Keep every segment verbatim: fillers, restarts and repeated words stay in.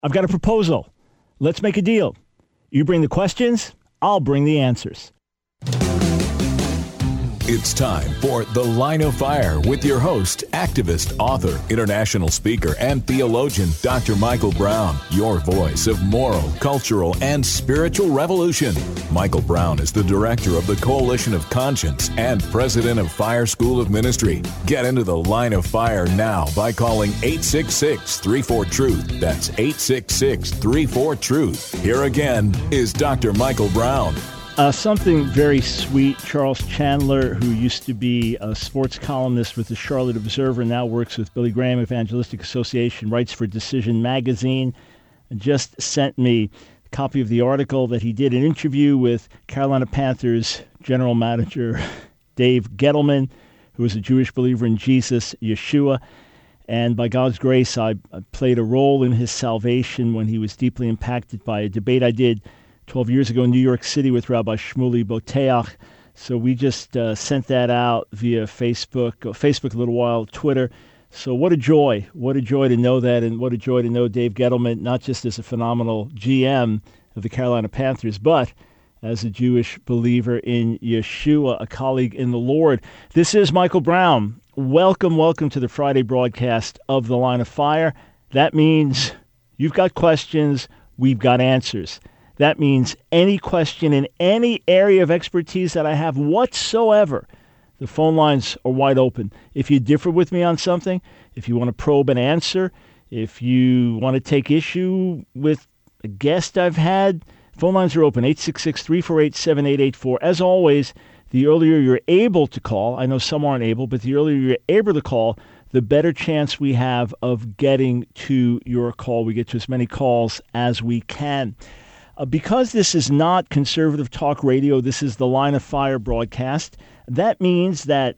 I've got a proposal. Let's make a deal. You bring the questions, I'll bring the answers. It's time for The Line of Fire with your host, activist, author, international speaker, and theologian, Doctor Michael Brown, your voice of moral, cultural, and spiritual revolution. Michael Brown is the director of the Coalition of Conscience and president of Fire School of Ministry. Get into The Line of Fire now by calling eight six six, three four, truth. That's eight six six, three four, truth. Here again is Doctor Michael Brown. Uh, something very sweet. Charles Chandler, who used to be a sports columnist with the Charlotte Observer, now works with Billy Graham Evangelistic Association, writes for Decision Magazine, and just sent me a copy of the article that he did, an interview with Carolina Panthers general manager Dave Gettleman, who is a Jewish believer in Jesus, Yeshua. And by God's grace, I, I played a role in his salvation when he was deeply impacted by a debate I did twelve years ago in New York City with Rabbi Shmuley Boteach. So we just uh, sent that out via Facebook, uh, Facebook a little while, Twitter. So what a joy. What a joy to know that, and what a joy to know Dave Gettleman, not just as a phenomenal G M of the Carolina Panthers, but as a Jewish believer in Yeshua, a colleague in the Lord. This is Michael Brown. Welcome, welcome to the Friday broadcast of The Line of Fire. That means you've got questions, we've got answers. That means any question in any area of expertise that I have whatsoever, the phone lines are wide open. If you differ with me on something, if you want to probe an answer, if you want to take issue with a guest I've had, phone lines are open, eight six six, three four eight, seven eight eight four. As always, the earlier you're able to call, I know some aren't able, but the earlier you're able to call, the better chance we have of getting to your call. We get to as many calls as we can. Uh, because this is not conservative talk radio, this is the Line of Fire broadcast. That means that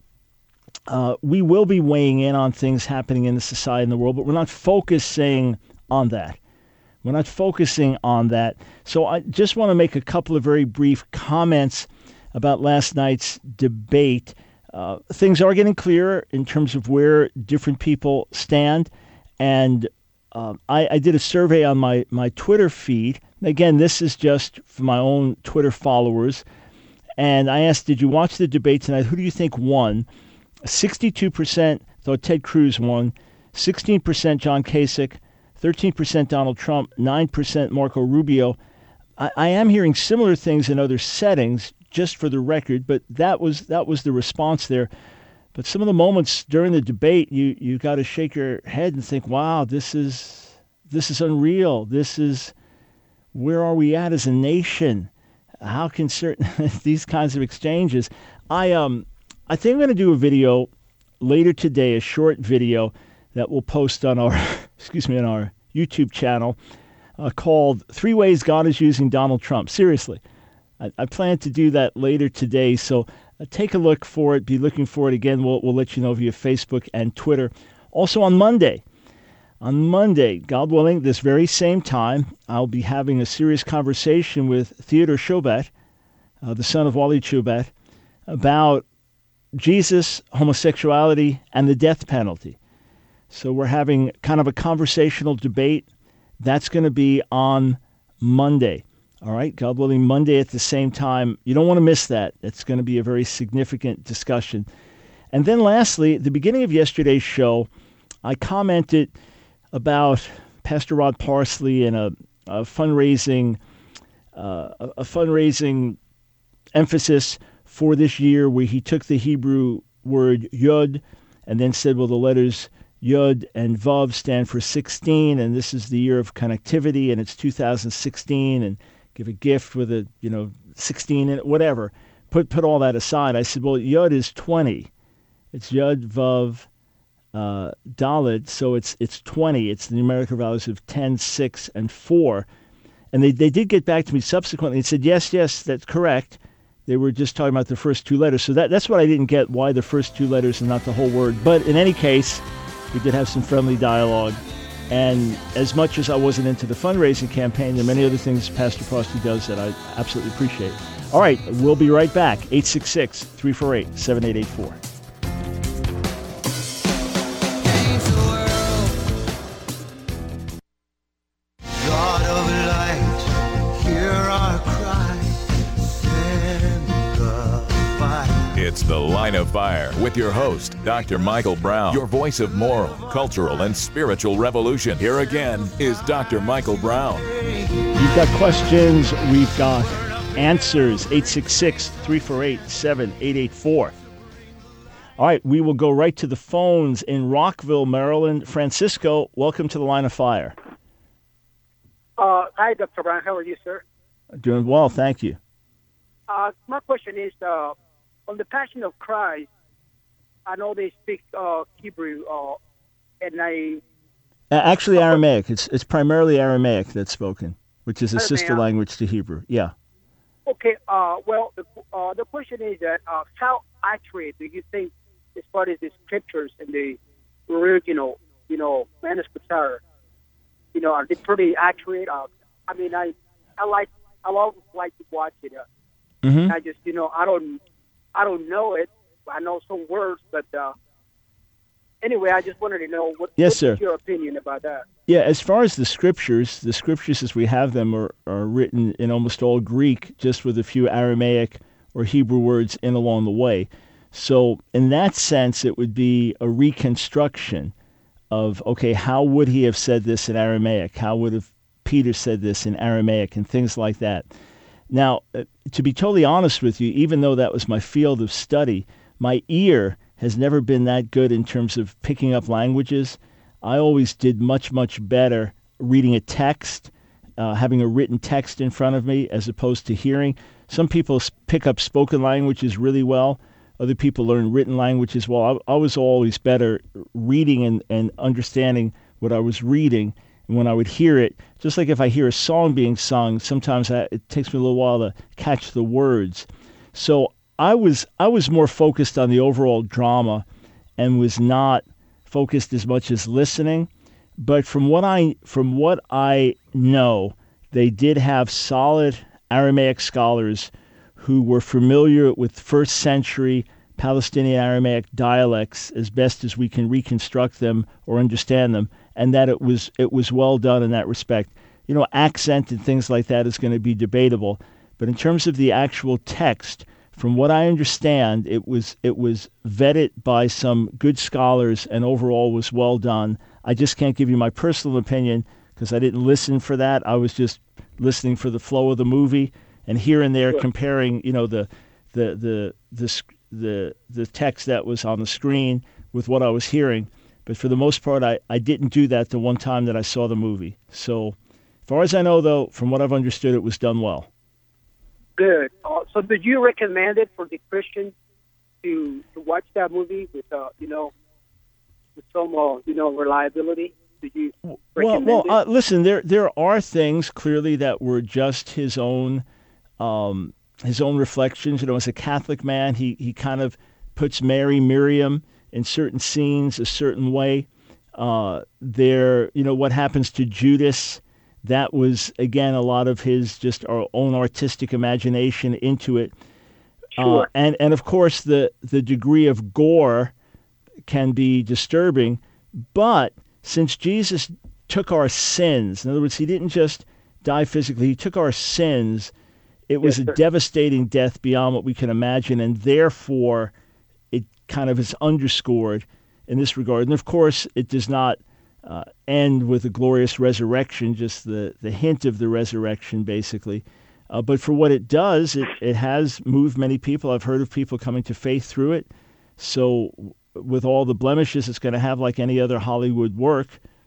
uh, we will be weighing in on things happening in the society and the world, but we're not focusing on that. We're not focusing on that. So I just want to make a couple of very brief comments about last night's debate. Uh, things are getting clearer in terms of where different people stand. And uh, I, I did a survey on my, my Twitter feed. Again, this is just for my own Twitter followers. And I asked, did you watch the debate tonight? Who do you think won? sixty-two percent thought Ted Cruz won, sixteen percent John Kasich, thirteen percent Donald Trump, nine percent Marco Rubio. I, I am hearing similar things in other settings, just for the record, but that was that was the response there. But some of the moments during the debate, you you got to shake your head and think, wow, this is this is unreal. This is... Where are we at as a nation? How can certain these kinds of exchanges? I um I think I'm going to do a video later today, a short video that we'll post on our excuse me on our YouTube channel uh, called "Three Ways God is Using Donald Trump." Seriously, I, I plan to do that later today. So uh, take a look for it. Be looking for it again. We'll we'll let you know via Facebook and Twitter. Also on Monday. On Monday, God willing, this very same time, I'll be having a serious conversation with Theodore Shobat, uh, the son of Wally Shobat, about Jesus, homosexuality, and the death penalty. So we're having kind of a conversational debate. That's going to be on Monday. All right, God willing, Monday at the same time. You don't want to miss that. It's going to be a very significant discussion. And then lastly, at the beginning of yesterday's show, I commented about Pastor Rod Parsley and a, a fundraising uh, a, a fundraising emphasis for this year, where he took the Hebrew word Yod and then said, well, the letters Yod and Vav stand for sixteen, and this is the year of connectivity, and it's two thousand sixteen, and give a gift with a, you know, sixteen in it, whatever. Put put all that aside. I said, well, Yod is twenty. It's Yod, Vav, Uh, Dalet, so it's it's twenty. It's the numerical values of ten, six, and four. And they, they did get back to me subsequently and said, yes, yes, that's correct. They were just talking about the first two letters. So that that's what I didn't get, why the first two letters and not the whole word. But in any case, we did have some friendly dialogue. And as much as I wasn't into the fundraising campaign, there are many other things Pastor Parsley does that I absolutely appreciate. All right, we'll be right back. eight six six, three four eight, seven eight eight four. It's The Line of Fire with your host, Doctor Michael Brown, your voice of moral, cultural, and spiritual revolution. Here again is Doctor Michael Brown. You've got questions, we've got answers. eight six six, three four eight, seven eight eight four. All right, we will go right to the phones in Rockville, Maryland. Francisco, welcome to The Line of Fire. Uh, hi, Doctor Brown. How are you, sir? Doing well, thank you. Uh, my question is, uh, on the Passion of Christ, I know they speak uh, Hebrew, uh, and I... Uh, actually, Aramaic. It's it's primarily Aramaic that's spoken, which is a Aramaic. sister language to Hebrew. Yeah. Okay, uh, well, the, uh, the question is that uh, how accurate do you think, as far as the scriptures and the original, you know, manuscripts are? You know, are they pretty accurate? Uh, I mean, I, I like, I always like to watch it. Uh, Mm-hmm. I just, you know, I don't, I don't know it. I know some words, but uh, anyway, I just wanted to know what, Yes, what's sir. your opinion about that? Yeah, as far as the scriptures, the scriptures as we have them are, are written in almost all Greek, just with a few Aramaic or Hebrew words in along the way. So in that sense, it would be a reconstruction of, okay, how would he have said this in Aramaic? How would have Peter said this in Aramaic and things like that? Now, uh, to be totally honest with you, even though that was my field of study, my ear has never been that good in terms of picking up languages. I always did much, much better reading a text, uh, having a written text in front of me, as opposed to hearing. Some people s- pick up spoken languages really well. Other people learn written languages well. I, I was always better reading and, and understanding what I was reading. And when I would hear it, just like if I hear a song being sung, sometimes I, it takes me a little while to catch the words. So I was I was more focused on the overall drama and was not focused as much as listening. But from what I from what I know, they did have solid Aramaic scholars who were familiar with first century Palestinian Aramaic dialects as best as we can reconstruct them or understand them, and that it was it was well done in that respect. You know, accent and things like that is going to be debatable, but in terms of the actual text, from what I understand, it was it was vetted by some good scholars and overall was well done. I just can't give you my personal opinion because I didn't listen for that. I was just listening for the flow of the movie and here and there Sure. comparing, you know, the the the the sc- the the text that was on the screen with what I was hearing. But for the most part, I, I didn't do that the one time that I saw the movie. So as far as I know, though, from what I've understood, it was done well. Good. Uh, so, did you recommend it for the Christians to to watch that movie with, uh, you know, with some, uh, you know, reliability? Did you Well, recommend well, it? uh, listen, there there are things clearly that were just his own um, his own reflections. You know, as a Catholic man, he he kind of puts Mary, Miriam in certain scenes a certain way. Uh, there, you know, what happens to Judas, that was, again, a lot of his just our own artistic imagination into it. Sure. Uh, and, and, of course, the, the degree of gore can be disturbing. But since Jesus took our sins, in other words, he didn't just die physically, he took our sins, it was Yes, a sir. devastating death beyond what we can imagine, and therefore it kind of is underscored in this regard. And of course, it does not uh, end with a glorious resurrection, just the, the hint of the resurrection, basically. Uh, but for what it does, it, it has moved many people. I've heard of people coming to faith through it. So with all the blemishes it's going to have, like any other Hollywood work,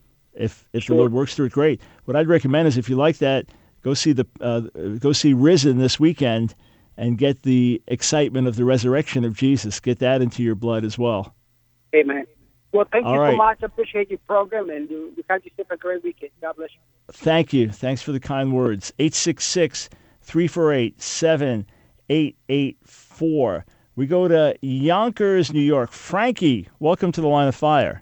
if if Sure. the Lord works through it, great. What I'd recommend is if you like that, go see the uh, go see Risen this weekend and get the excitement of the resurrection of Jesus. Get that into your blood as well. Amen. Well, thank All you right. so much. I appreciate your program, and you, you have yourself a great weekend. God bless you. Thank you. Thanks for the kind words. eight six six, three four eight, seven eight eight four. We go to Yonkers, New York. Frankie, welcome to the Line of Fire.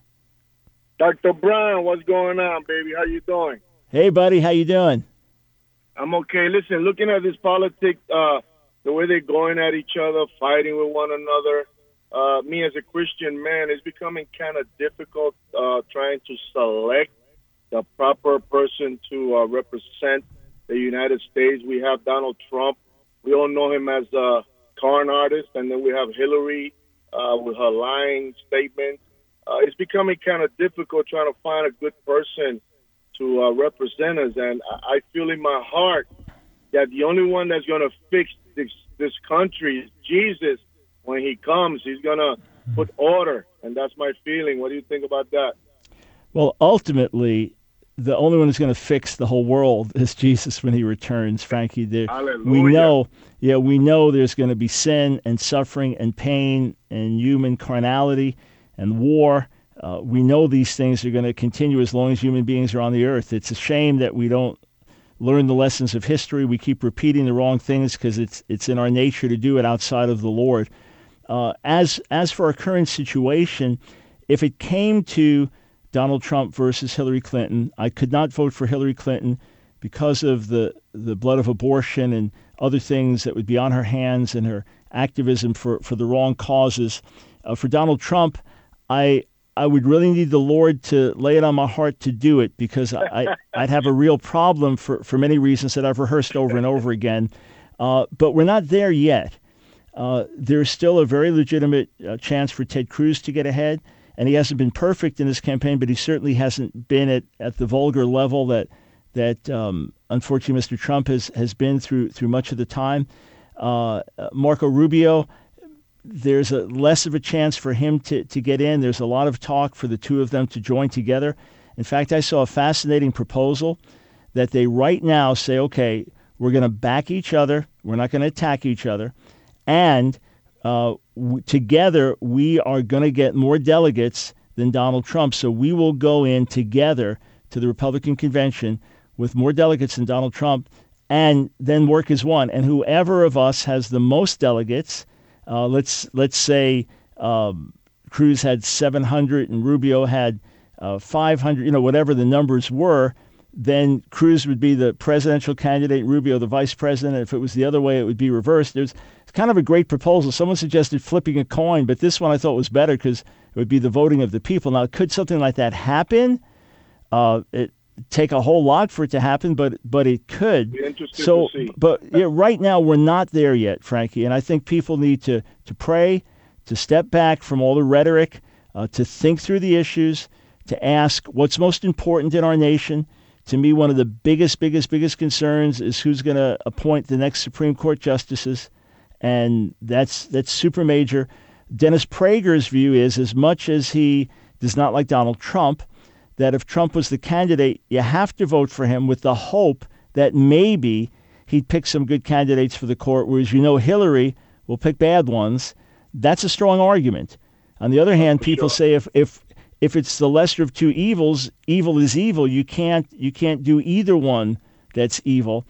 Doctor Brown, what's going on, baby? How you doing? Hey, buddy. How you doing? I'm okay. Listen, looking at this politics, uh, the way they're going at each other, fighting with one another, uh, me as a Christian man, it's becoming kind of difficult uh, trying to select the proper person to uh, represent the United States. We have Donald Trump. We all know him as a con artist, and then we have Hillary uh, with her lying statements. Uh, it's becoming kind of difficult trying to find a good person to uh, represent us, and I feel in my heart that the only one that's going to fix this, this country is Jesus. When he comes, he's going to put order, and that's my feeling. What do you think about that? Well, ultimately, the only one who's going to fix the whole world is Jesus when he returns, Frankie. There, Hallelujah. We know, yeah, we know there's going to be sin and suffering and pain and human carnality and war. Uh, we know these things are going to continue as long as human beings are on the earth. It's a shame that we don't learn the lessons of history. We keep repeating the wrong things because it's it's in our nature to do it outside of the Lord. Uh, as as for our current situation, if it came to Donald Trump versus Hillary Clinton, I could not vote for Hillary Clinton because of the, the blood of abortion and other things that would be on her hands and her activism for, for the wrong causes. Uh, for Donald Trump, I I would really need the Lord to lay it on my heart to do it because I, I, I'd have a real problem for, for many reasons that I've rehearsed over and over again. Uh, but we're not there yet. Uh, there's still a very legitimate uh, chance for Ted Cruz to get ahead. And he hasn't been perfect in his campaign, but he certainly hasn't been at, at the vulgar level that that um, unfortunately Mister Trump has, has been through through much of the time. Uh, Marco Rubio, there's a less of a chance for him to, to get in. There's a lot of talk for the two of them to join together. In fact, I saw a fascinating proposal that they right now say, okay, we're going to back each other. We're not going to attack each other. And uh, w- together, we are going to get more delegates than Donald Trump. So we will go in together to the Republican convention with more delegates than Donald Trump and then work as one. And whoever of us has the most delegates, uh, let's let's say um, Cruz had seven hundred and Rubio had uh, five hundred, you know, whatever the numbers were, then Cruz would be the presidential candidate, Rubio the vice president. If it was the other way, it would be reversed. There's kind of a great proposal. Someone suggested flipping a coin, but this one I thought was better because it would be the voting of the people. Now, could something like that happen? Uh, it take a whole lot for it to happen, but but it could. Be interested so, to see. but yeah, right now we're not there yet, Frankie, and I think people need to to pray, to step back from all the rhetoric, uh, to think through the issues, to ask what's most important in our nation. To me, one of the biggest, biggest, biggest concerns is who's going to appoint the next Supreme Court justices. And that's that's super major. Dennis Prager's view is, as much as he does not like Donald Trump, that if Trump was the candidate, you have to vote for him with the hope that maybe he'd pick some good candidates for the court, whereas you know Hillary will pick bad ones. That's a strong argument. On the other hand, people sure. say if if if it's the lesser of two evils, evil is evil. You can't you can't do either one that's evil.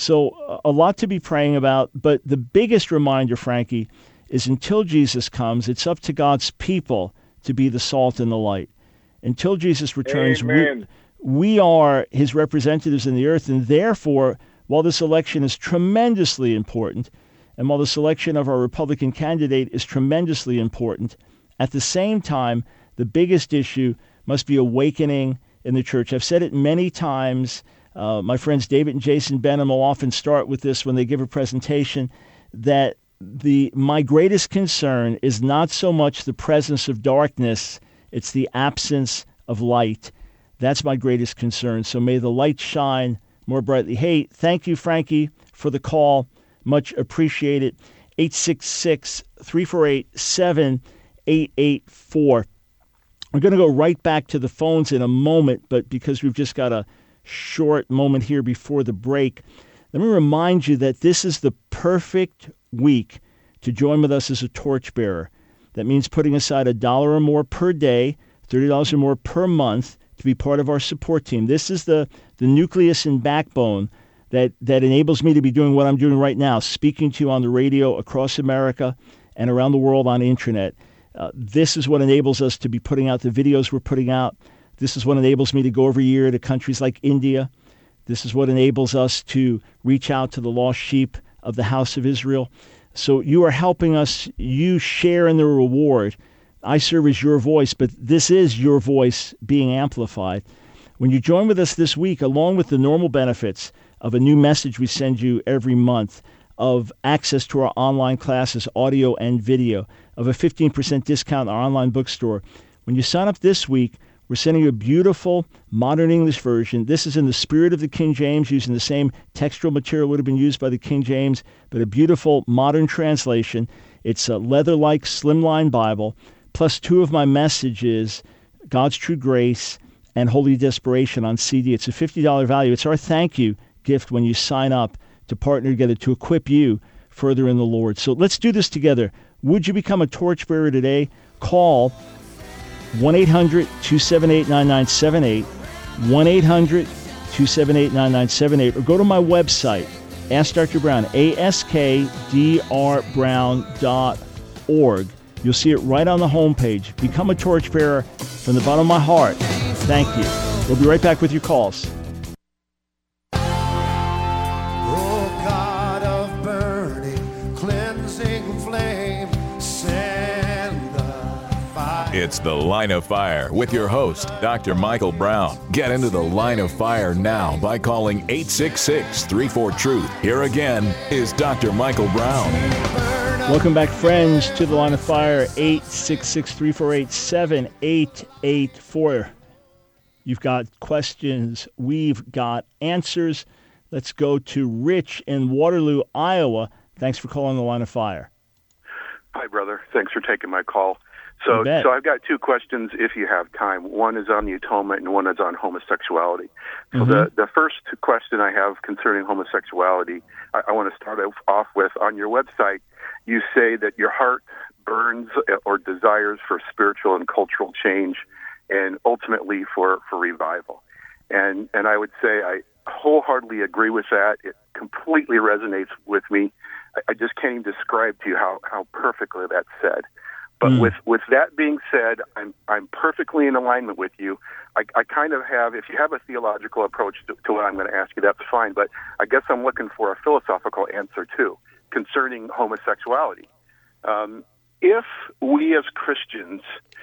So a lot to be praying about, but the biggest reminder, Frankie, is until Jesus comes, it's up to God's people to be the salt and the light. Until Jesus returns, we, we are his representatives in the earth, and therefore, while this election is tremendously important, and while the selection of our Republican candidate is tremendously important, at the same time, the biggest issue must be awakening in the church. I've said it many times. Uh, my friends David and Jason Benham will often start with this when they give a presentation, that the my greatest concern is not so much the presence of darkness, it's the absence of light. That's my greatest concern. So may the light shine more brightly. Hey, thank you, Frankie, for the call. Much appreciated. eight six six, three four eight, seven eight eight four. We're going to go right back to the phones in a moment, but because we've just got a short moment here before the break, let me remind you that this is the perfect week to join with us as a torchbearer. That means putting aside a dollar or more per day, thirty dollars or more per month to be part of our support team. This is the, the nucleus and backbone that, that enables me to be doing what I'm doing right now, speaking to you on the radio across America and around the world on the internet. Uh, this is what enables us to be putting out the videos we're putting out. This is what enables me to go every year to countries like India. This is what enables us to reach out to the lost sheep of the house of Israel. So you are helping us. You share in the reward. I serve as your voice, but this is your voice being amplified. When you join with us this week, along with the normal benefits of a new message we send you every month, of access to our online classes, audio and video, of a fifteen percent discount in our online bookstore. When you sign up this week, we're sending you a beautiful modern English version. This is in the spirit of the King James, using the same textual material would have been used by the King James, but a beautiful modern translation. It's a leather-like slimline Bible, plus two of my messages, God's True Grace and Holy Desperation on C D. It's a fifty dollars value. It's our thank you gift when you sign up to partner together to equip you further in the Lord. So let's do this together. Would you become a torchbearer today? Call one eight hundred two seven eight nine nine seven eight, one eight hundred two seven eight nine nine seven eight, or go to my website, Ask Doctor Brown, A S K D R brown dot org. You'll see it right on the homepage. Become a torchbearer from the bottom of my heart. Thank you. We'll be right back with your calls. It's The Line of Fire with your host, Doctor Michael Brown. Get into the Line of Fire now by calling eight six six, three four, truth. Here again is Doctor Michael Brown. Welcome back, friends, to the Line of Fire, eight six six, three four eight, seven eight eight four. You've got questions. We've got answers. Let's go to Rich in Waterloo, Iowa. Thanks for calling the Line of Fire. Hi, brother. Thanks for taking my call. So, so I've got two questions if you have time. One is on the atonement and one is on homosexuality. So mm-hmm. the, the first question I have concerning homosexuality, I, I want to start off with, on your website, you say that your heart burns or desires for spiritual and cultural change and ultimately for, for revival. And, and I would say I wholeheartedly agree with that. It completely resonates with me. I, I just can't even describe to you how, how perfectly that's said. But mm. with, with that being said, I'm I'm perfectly in alignment with you. I, I kind of have, if you have a theological approach to, to what I'm going to ask you, that's fine. But I guess I'm looking for a philosophical answer, too, concerning homosexuality. Um, if we as Christians,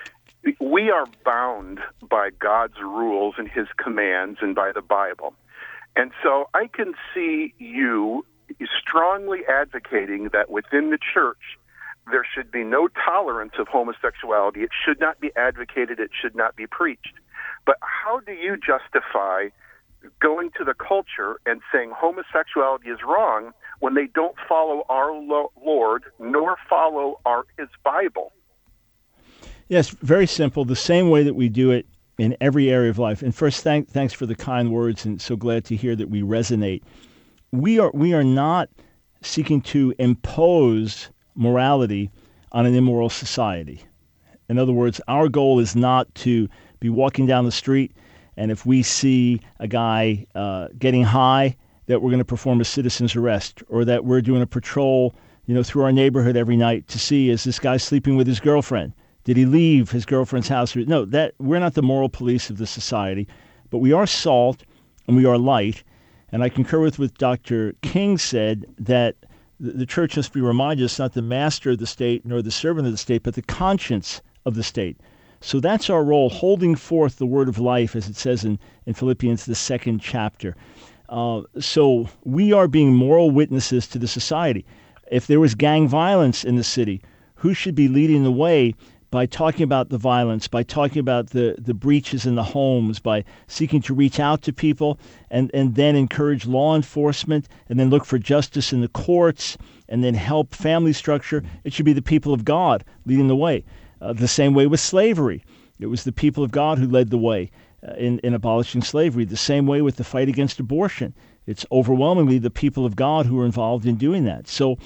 we are bound by God's rules and his commands and by the Bible. And so I can see you strongly advocating that within the church, there should be no tolerance of homosexuality. It should not be advocated. It should not be preached. But how do you justify going to the culture and saying homosexuality is wrong when they don't follow our Lord nor follow our his Bible? Yes, very simple. The same way that we do it in every area of life. And first, thank, thanks for the kind words, and so glad to hear that we resonate. We are we are not seeking to impose morality on an immoral society. In other words, our goal is not to be walking down the street, and if we see a guy uh, getting high, that we're going to perform a citizen's arrest, or that we're doing a patrol, you know, through our neighborhood every night to see, is this guy sleeping with his girlfriend? Did he leave his girlfriend's house? No, that we're not the moral police of the society, but we are salt and we are light. And I concur with what Doctor King said, that the church must be reminded it's not the master of the state nor the servant of the state, but the conscience of the state. So that's our role, holding forth the word of life, as it says in, in Philippians, the second chapter. Uh, so we are being moral witnesses to the society. If there was gang violence in the city, who should be leading the way by talking about the violence, by talking about the, the breaches in the homes, by seeking to reach out to people and, and then encourage law enforcement and then look for justice in the courts and then help family structure? It should be the people of God leading the way. Uh, the same way with slavery. It was the people of God who led the way uh, in, in abolishing slavery. The same way with the fight against abortion. It's overwhelmingly the people of God who are involved in doing that. So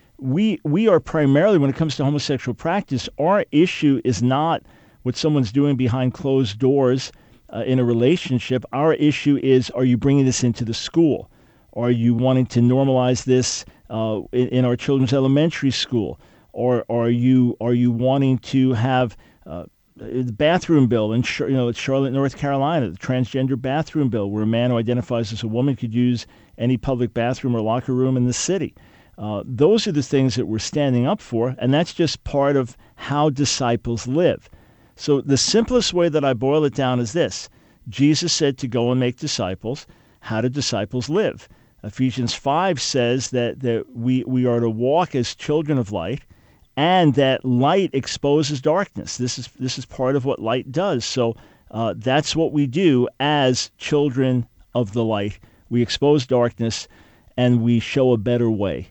We we are primarily, when it comes to homosexual practice, our issue is not what someone's doing behind closed doors uh, in a relationship. Our issue is, are you bringing this into the school? Are you wanting to normalize this uh, in, in our children's elementary school? Or are you are you wanting to have uh, the bathroom bill in you know Charlotte, North Carolina, the transgender bathroom bill, where a man who identifies as a woman could use any public bathroom or locker room in the city? Uh, those are the things that we're standing up for, and that's just part of how disciples live. So the simplest way that I boil it down is this. Jesus said to go and make disciples. How do disciples live? Ephesians five says that, that we, we are to walk as children of light, and that light exposes darkness. This is this is part of what light does. So uh, that's what we do as children of the light. We expose darkness, and we show a better way.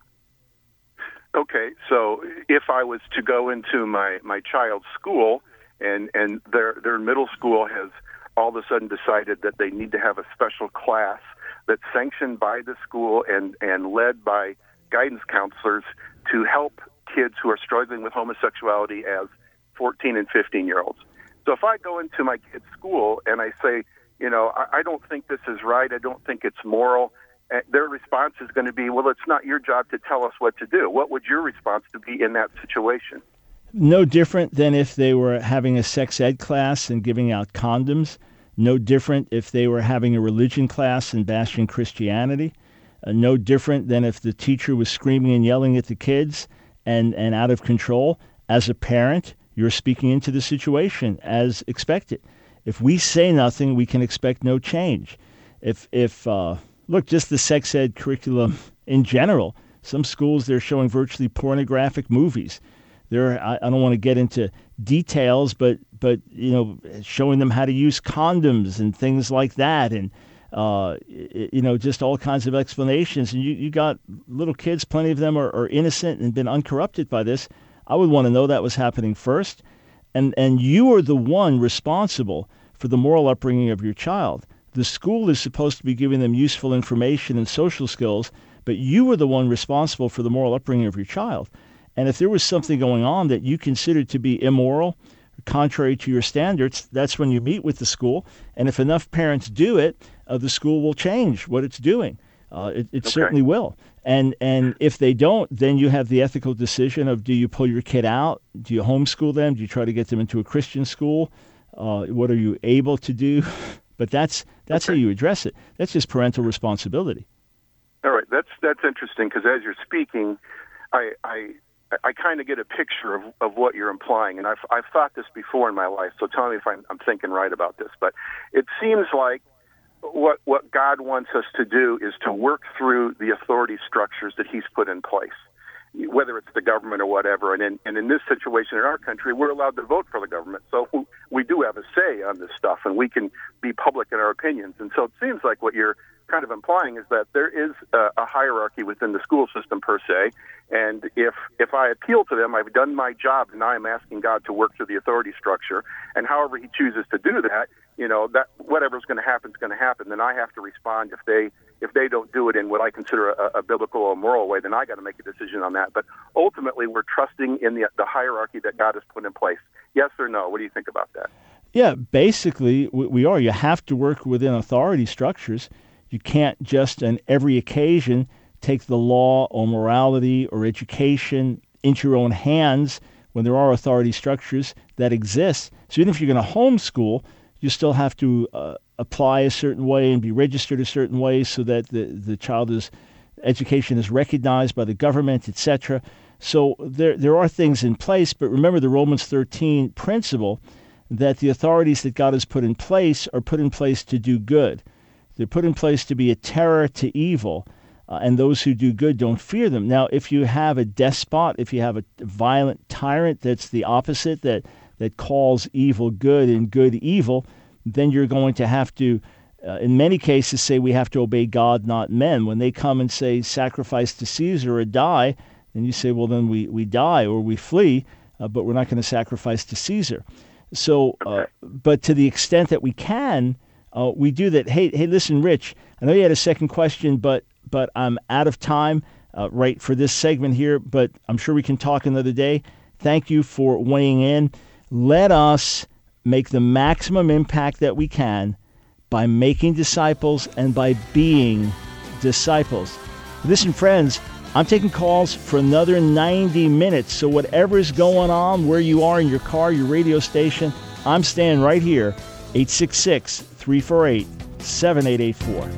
Okay, so if I was to go into my, my child's school, and, and their their middle school has all of a sudden decided that they need to have a special class that's sanctioned by the school and, and led by guidance counselors to help kids who are struggling with homosexuality as fourteen and fifteen-year-olds. So if I go into my kid's school and I say, you know, I, I don't think this is right, I don't think it's moral, their response is going to be, well, it's not your job to tell us what to do. What would your response to be in that situation? No different than if they were having a sex ed class and giving out condoms. No different if they were having a religion class and bashing Christianity. Uh, no different than if the teacher was screaming and yelling at the kids and, and out of control. As a parent, you're speaking into the situation as expected. If we say nothing, we can expect no change. If, if uh, look, just the sex ed curriculum in general, some schools, they're showing virtually pornographic movies. There, I, I don't want to get into details, but but you know, showing them how to use condoms and things like that, and uh, you know, just all kinds of explanations. And you, you got little kids, plenty of them are, are innocent and been uncorrupted by this. I would want to know that was happening first, and and you are the one responsible for the moral upbringing of your child. The school is supposed to be giving them useful information and social skills, but you are the one responsible for the moral upbringing of your child. And if there was something going on that you considered to be immoral, contrary to your standards, that's when you meet with the school. And if enough parents do it, uh, the school will change what it's doing. Uh, it it okay. certainly will. And and if they don't, then you have the ethical decision of, do you pull your kid out? Do you homeschool them? Do you try to get them into a Christian school? Uh, what are you able to do? But that's that's okay. how you address it. That's just parental responsibility. All right, that's that's interesting, because as you're speaking, I I, I kind of get a picture of, of what you're implying, and I've I've thought this before in my life. So tell me if I'm, I'm thinking right about this. But it seems like what what God wants us to do is to work through the authority structures that He's put in place, whether it's the government or whatever. And in, and in this situation in our country, we're allowed to vote for the government. So we do have a say on this stuff, and we can be public in our opinions. And so it seems like what you're kind of implying is that there is a, a hierarchy within the school system per se. And if if I appeal to them, I've done my job, and now I'm asking God to work through the authority structure. And however He chooses to do that, you know, that whatever's going to happen is going to happen. Then I have to respond. If they if they don't do it in what I consider a, a biblical or moral way, then I got to make a decision on that. But ultimately, we're trusting in the the hierarchy that God has put in place. Yes or no? What do you think about that? Yeah, basically, we are. You have to work within authority structures. You can't just on every occasion take the law or morality or education into your own hands when there are authority structures that exist. So even if you're going to homeschool, you still have to uh, apply a certain way and be registered a certain way so that the, the child's education is recognized by the government, et cetera. So there there are things in place, but remember the Romans thirteen principle that the authorities that God has put in place are put in place to do good. They're put in place to be a terror to evil, uh, and those who do good don't fear them. Now, if you have a despot, if you have a violent tyrant that's the opposite, that, that calls evil good and good evil, then you're going to have to, uh, in many cases, say we have to obey God, not men. When they come and say sacrifice to Caesar or die, then you say, well, then we, we die or we flee, uh, but we're not going to sacrifice to Caesar. So, uh, but to the extent that we can, Uh, we do that. Hey, hey, listen, Rich, I know you had a second question, but but I'm out of time uh, right for this segment here, but I'm sure we can talk another day. Thank you for weighing in. Let us make the maximum impact that we can by making disciples and by being disciples. Listen, friends, I'm taking calls for another ninety minutes, so whatever is going on, where you are in your car, your radio station, I'm staying right here, eight six six, three four eight, seven eight eight four.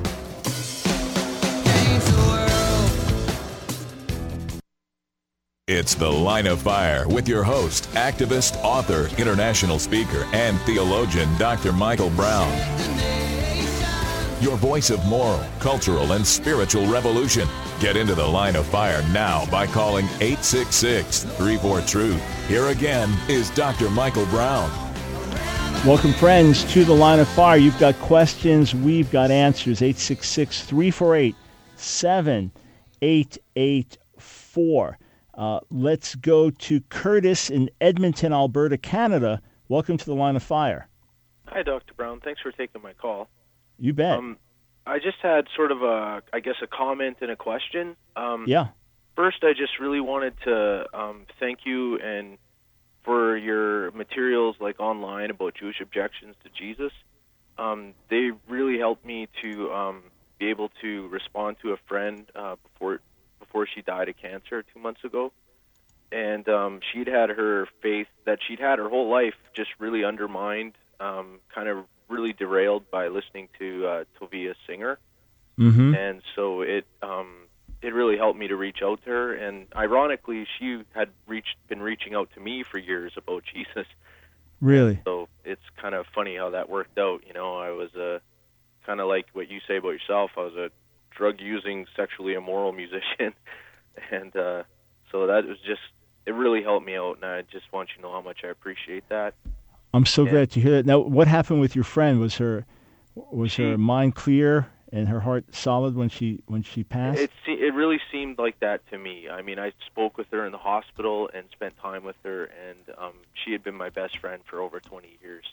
It's The Line of Fire with your host, activist, author, international speaker, and theologian, Doctor Michael Brown. your voice of moral, cultural, and spiritual revolution. Get into the Line of Fire now by calling eight six six, three four, truth. Here again is Doctor Michael Brown. Welcome, friends, to the Line of Fire. You've got questions, we've got answers. eight six six, three four eight, seven eight eight four. Uh, let's go to Curtis in Edmonton, Alberta, Canada. Welcome to the Line of Fire. Hi, Doctor Brown. Thanks for taking my call. You bet. Um, I just had sort of a, I guess, a comment and a question. Um, yeah. First, I just really wanted to um, thank you and for your materials like online about Jewish objections to Jesus. Um, they really helped me to um, be able to respond to a friend uh, before before she died of cancer two months ago. And um, she'd had her faith that she'd had her whole life just really undermined, um, kind of really derailed by listening to uh, Tovia Singer. Mm-hmm. And so it um, it really helped me to reach out to her. And ironically, she had reached been reaching out to me for years about Jesus. Really? So it's kind of funny how that worked out. You know, I was a kind of like what you say about yourself. I was a drug-using, sexually immoral musician, and uh, so that was just, it really helped me out, and I just want you to know how much I appreciate that. I'm so and, glad to hear that. Now, what happened with your friend? Was her was she, her mind clear and her heart solid when she when she passed? It it really seemed like that to me. I mean, I spoke with her in the hospital and spent time with her, and um, she had been my best friend for over twenty years,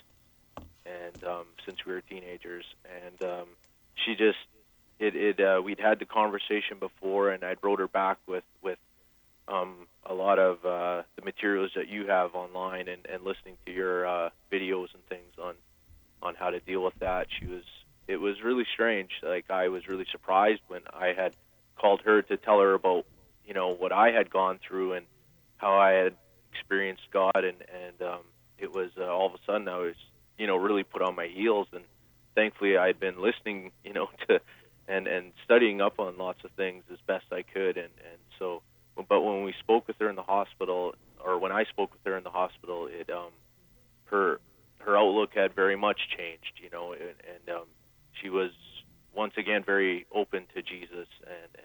and um, since we were teenagers, and um, she just it it uh, we'd had the conversation before, and I'd wrote her back with with um, a lot of uh, the materials that you have online, and, and listening to your uh, videos and things on on how to deal with that. She was it was really strange. Like, I was really surprised when I had called her to tell her about, you know, what I had gone through and how I had experienced God, and and um, it was uh, all of a sudden I was, you know, really put on my heels, and thankfully I had been listening, you know, to and and studying up on lots of things as best I could, and and so. But when we spoke with her in the hospital, or when I spoke with her in the hospital, it um, her her outlook had very much changed, you know, and, and um, she was once again very open to Jesus, and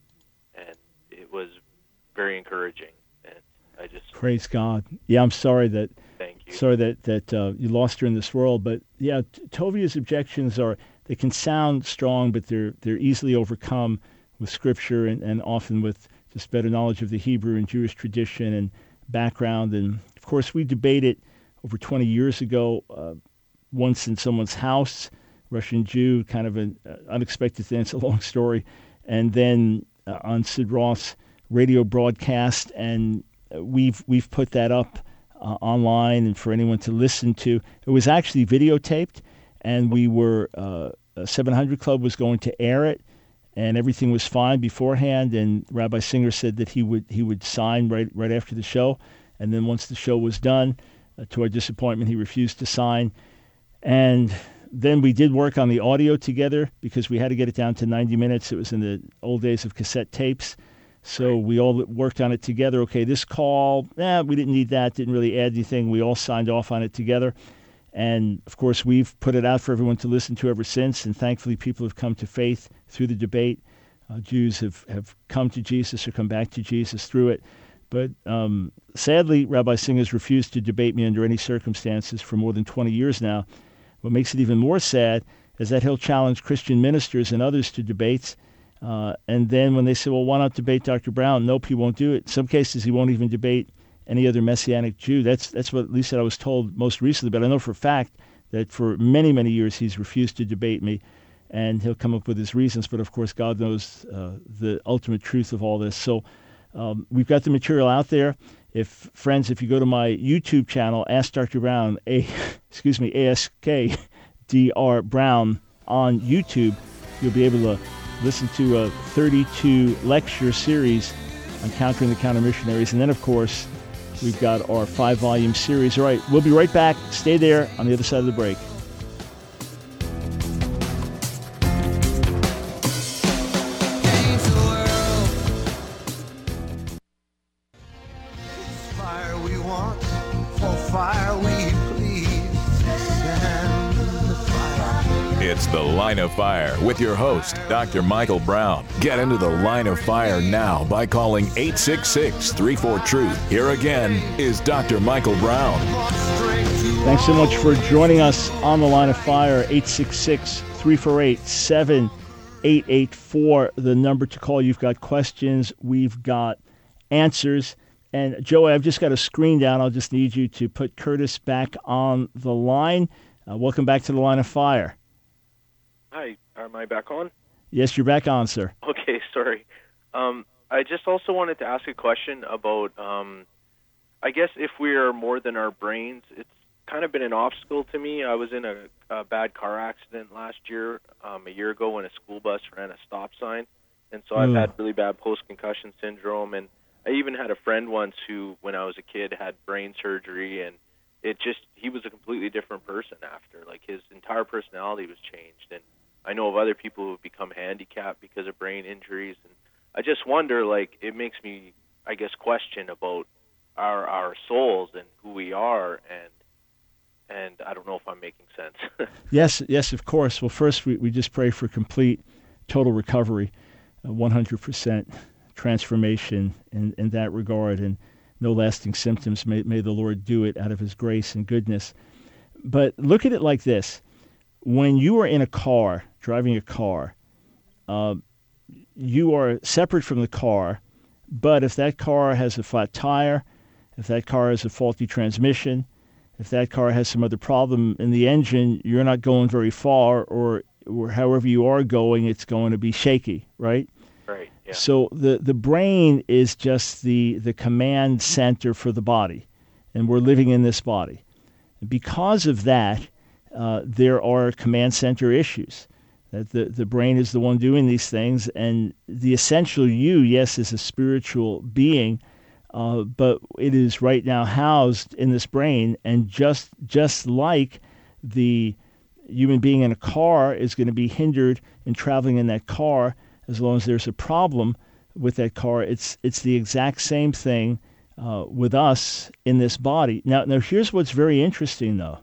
and and it was very encouraging. And I just praise God. Yeah, I'm sorry that thank you. Sorry that that uh, you lost her in this world, but yeah, Tovia's objections are they can sound strong, but they're they're easily overcome with Scripture and, and often with just better knowledge of the Hebrew and Jewish tradition and background. And, of course, we debated over twenty years ago, uh, once in someone's house, Russian Jew, kind of an uh, unexpected thing. It's a long story. And then uh, on Sid Roth's radio broadcast, and uh, we've we've put that up uh, online and for anyone to listen to. It was actually videotaped, and we were, uh, seven hundred Club was going to air it, and everything was fine beforehand, and Rabbi Singer said that he would he would sign right right after the show, and then once the show was done, uh, to our disappointment, he refused to sign. And then we did work on the audio together because we had to get it down to ninety minutes. It was in the old days of cassette tapes, so we all worked on it together. Okay, this call, eh, we didn't need that, didn't really add anything. We all signed off on it together. And, of course, we've put it out for everyone to listen to ever since, and thankfully people have come to faith through the debate. Uh, Jews have, have come to Jesus or come back to Jesus through it. But um, sadly, Rabbi Singer has refused to debate me under any circumstances for more than twenty years now. What makes it even more sad is that he'll challenge Christian ministers and others to debates, uh, and then when they say, well, why not debate Doctor Brown? Nope, he won't do it. In some cases, he won't even debate any other Messianic Jew. That's that's what at least I was told most recently, but I know for a fact that for many, many years he's refused to debate me, and he'll come up with his reasons, but of course God knows uh, the ultimate truth of all this. So um, we've got the material out there. If, friends, if you go to my YouTube channel, Ask Doctor Brown, A, excuse me, A S K D R Brown on YouTube, you'll be able to listen to a thirty-two lecture series on countering the counter-missionaries, and then, of course, we've got our five-volume series. All right, we'll be right back. Stay there on the other side of the break. Fire we want, for fire we please. Stand the fire. It's the Lion Line of Fire with your host, Doctor Michael Brown. Get into the Line of Fire now by calling eight six six, three four, truth. Here again is Doctor Michael Brown. Thanks so much for joining us on the Line of Fire. eight six six, three four eight, seven eight eight four, the number to call. You've got questions, we've got answers. And Joey, I've just got a screen down. I'll just need you to put Curtis back on the line. Uh, welcome back to the Line of Fire. Hi, am I back on? Yes, you're back on, sir. Okay, sorry. Um, I just also wanted to ask a question about, um, I guess if we are more than our brains, it's kind of been an obstacle to me. I was in a, a bad car accident last year, um, a year ago, when a school bus ran a stop sign. And so I've mm. had really bad post-concussion syndrome. And I even had a friend once who, when I was a kid, had brain surgery. And it just, he was a completely different person after. Like, his entire personality was changed. And I know of other people who have become handicapped because of brain injuries. And I just wonder, like, it makes me, I guess, question about our our souls and who we are, and and I don't know if I'm making sense. Yes, yes, of course. Well, first, we, we just pray for complete, total recovery, uh, one hundred percent transformation in, in that regard, and no lasting symptoms. May, may the Lord do it out of his grace and goodness. But look at it like this. When you are in a car, driving a car, uh, you are separate from the car, but if that car has a flat tire, if that car has a faulty transmission, if that car has some other problem in the engine, you're not going very far, or, or however you are going, it's going to be shaky, right? Right, yeah. So the, the brain is just the, the command center for the body, and we're living in this body. Because of that, uh, there are command center issues. That the, the brain is the one doing these things, and the essential you, yes, is a spiritual being, uh, but it is right now housed in this brain, and just just like the human being in a car is going to be hindered in traveling in that car as long as there's a problem with that car, it's it's the exact same thing uh, with us in this body. Now, now here's what's very interesting, though,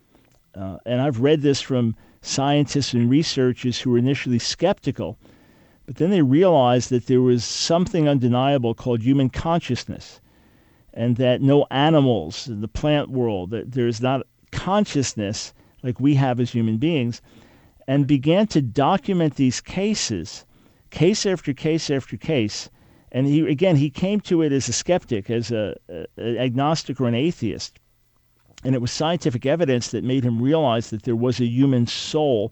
uh, and I've read this from scientists and researchers who were initially skeptical, but then they realized that there was something undeniable called human consciousness, and that no animals in the plant world, that there's not consciousness like we have as human beings, and began to document these cases, case after case after case. And he, again, he came to it as a skeptic, as a, a, an agnostic or an atheist. And it was scientific evidence that made him realize that there was a human soul.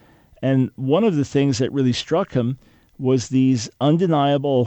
And one of the things that really struck him was these undeniable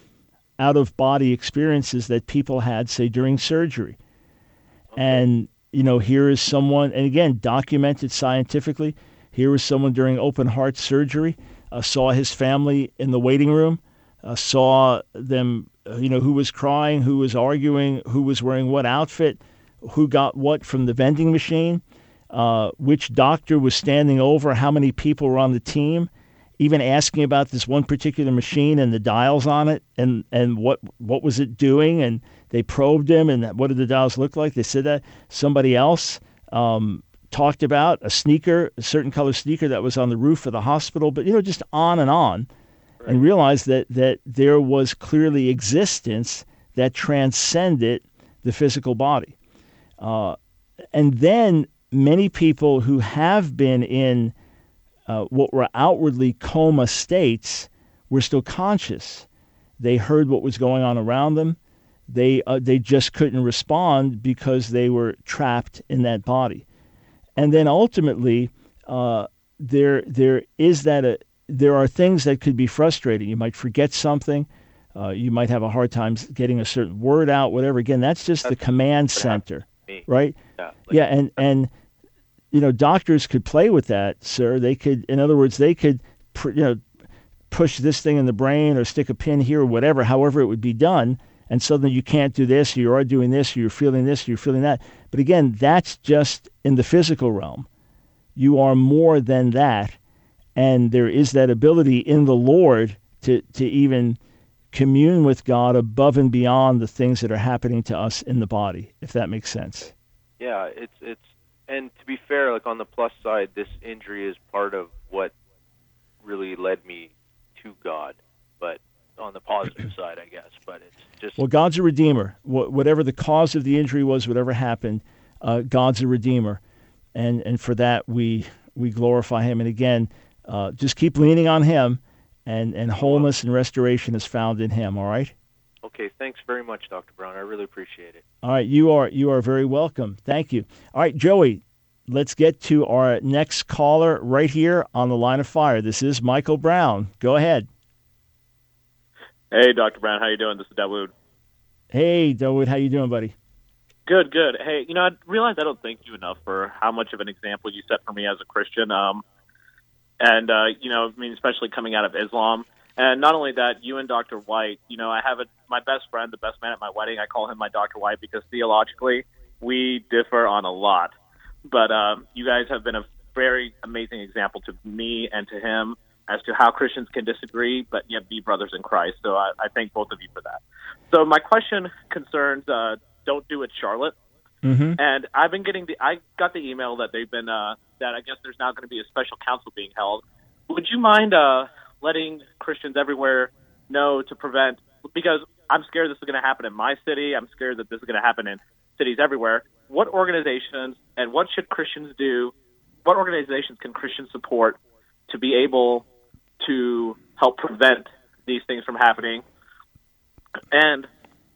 out-of-body experiences that people had, say, during surgery. Okay. And, you know, here is someone, and again, documented scientifically, here is someone during open-heart surgery, uh, saw his family in the waiting room, uh, saw them, uh, you know, who was crying, who was arguing, who was wearing what outfit, who got what from the vending machine, uh, which doctor was standing over, how many people were on the team, even asking about this one particular machine and the dials on it, and, and what what was it doing, and they probed him, and what did the dials look like? They said that. Somebody else um, talked about a sneaker, a certain color sneaker that was on the roof of the hospital, but, you know, just on and on, right. And realized that, that there was clearly existence that transcended the physical body. Uh, and then many people who have been in uh, what were outwardly coma states were still conscious. They heard what was going on around them. They uh, they just couldn't respond because they were trapped in that body. And then ultimately, uh, there there is that a, there are things that could be frustrating. You might forget something. Uh, you might have a hard time getting a certain word out. Whatever. Again, that's just that's the command center. Me. Right? Yeah, like, yeah, and, and you know, doctors could play with that, sir. They could, in other words, they could, pr- you know, push this thing in the brain or stick a pin here or whatever, however it would be done, and suddenly you can't do this, or you are doing this, or you're feeling this, or you're feeling that. But again, that's just in the physical realm. You are more than that, and there is that ability in the Lord to, to even commune with God above and beyond the things that are happening to us in the body, if that makes sense. Yeah, it's it's and to be fair, like on the plus side, this injury is part of what really led me to God, but on the positive side, I guess. But it's just... Well, God's a redeemer. Wh- whatever the cause of the injury was, whatever happened, uh, God's a redeemer. And and for that, we we glorify him. And again, uh, just keep leaning on him, and, and wholeness and restoration is found in him, all right? Okay, thanks very much, Doctor Brown. I really appreciate it. All right, you are you are very welcome. Thank you. All right, Joey, let's get to our next caller right here on the Line of Fire. This is Michael Brown. Go ahead. Hey, Doctor Brown. How you doing? This is Dawood. Hey, Dawood. How you doing, buddy? Good, good. Hey, you know, I realize I don't thank you enough for how much of an example you set for me as a Christian. Um, and, uh, you know, I mean, especially coming out of Islam. And not only that, you and Doctor White, you know, I have a, my best friend, the best man at my wedding. I call him my Doctor White because theologically we differ on a lot. But um, you guys have been a very amazing example to me and to him as to how Christians can disagree but yet be brothers in Christ. So I, I thank both of you for that. So my question concerns uh, Don't Do It Charlotte. Mm-hmm. And I've been getting the, I got the email that they've been, uh, that I guess there's now going to be a special council being held. Would you mind uh, letting Christians everywhere know to prevent, because I'm scared this is going to happen in my city. I'm scared that this is going to happen in cities everywhere. What organizations and what should Christians do? What organizations can Christians support to be able to help prevent these things from happening? And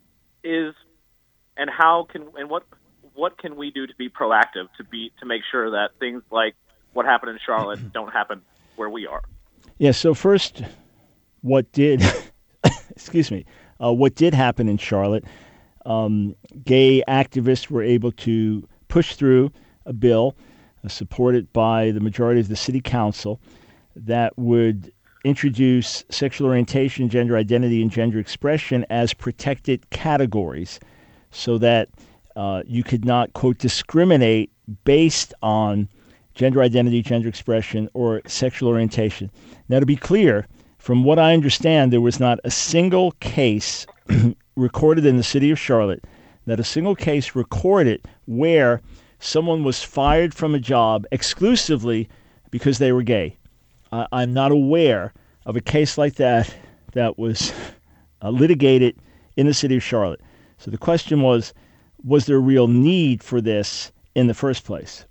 is and how can and what what can we do to be proactive to be to make sure that things like what happened in Charlotte don't happen where we are? Yeah. So first, what did excuse me? Uh, what did happen in Charlotte? Um, gay activists were able to push through a bill uh, supported by the majority of the city council that would introduce sexual orientation, gender identity, and gender expression as protected categories so that uh, you could not, quote, discriminate based on gender identity, gender expression, or sexual orientation. Now, to be clear, from what I understand, there was not a single case recorded in the city of Charlotte, not a single case recorded where someone was fired from a job exclusively because they were gay. Uh, I'm not aware of a case like that that was uh, litigated in the city of Charlotte. So the question was, was there a real need for this in the first place?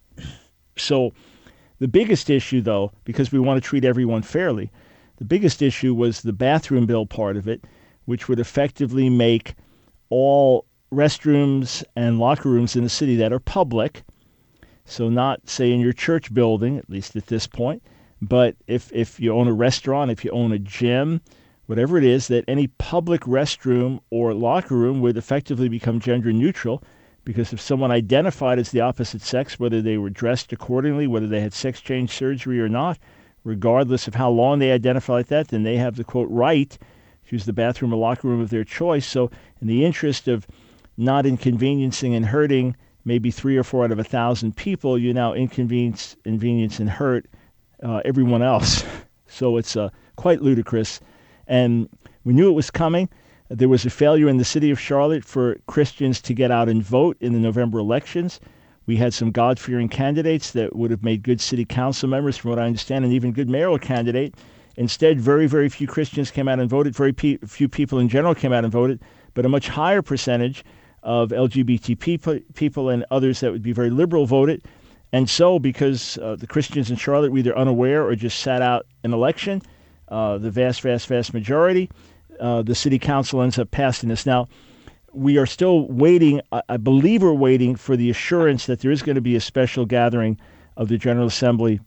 So the biggest issue, though, because we want to treat everyone fairly, the biggest issue was the bathroom bill part of it, which would effectively make all restrooms and locker rooms in the city that are public, so not, say, in your church building, at least at this point, but if, if you own a restaurant, if you own a gym, whatever it is, that any public restroom or locker room would effectively become gender neutral, because if someone identified as the opposite sex, whether they were dressed accordingly, whether they had sex change surgery or not, regardless of how long they identify like that, then they have the, quote, right to use the bathroom or locker room of their choice. So in the interest of not inconveniencing and hurting maybe three or four out of a thousand people, you now inconvenience, inconvenience and hurt uh, everyone else. So it's uh, quite ludicrous. And we knew it was coming. There was a failure in the city of Charlotte for Christians to get out and vote in the November elections. We had some God-fearing candidates that would have made good city council members, from what I understand, and even good mayoral candidate. Instead, very, very few Christians came out and voted. Very pe- few people in general came out and voted, but a much higher percentage of L G B T people, people and others that would be very liberal voted. And so, because uh, the Christians in Charlotte were either unaware or just sat out an election, uh, the vast, vast, vast majority, uh, the city council ends up passing this. Now, we are still waiting, I, I believe we're waiting for the assurance that there is going to be a special gathering of the General Assembly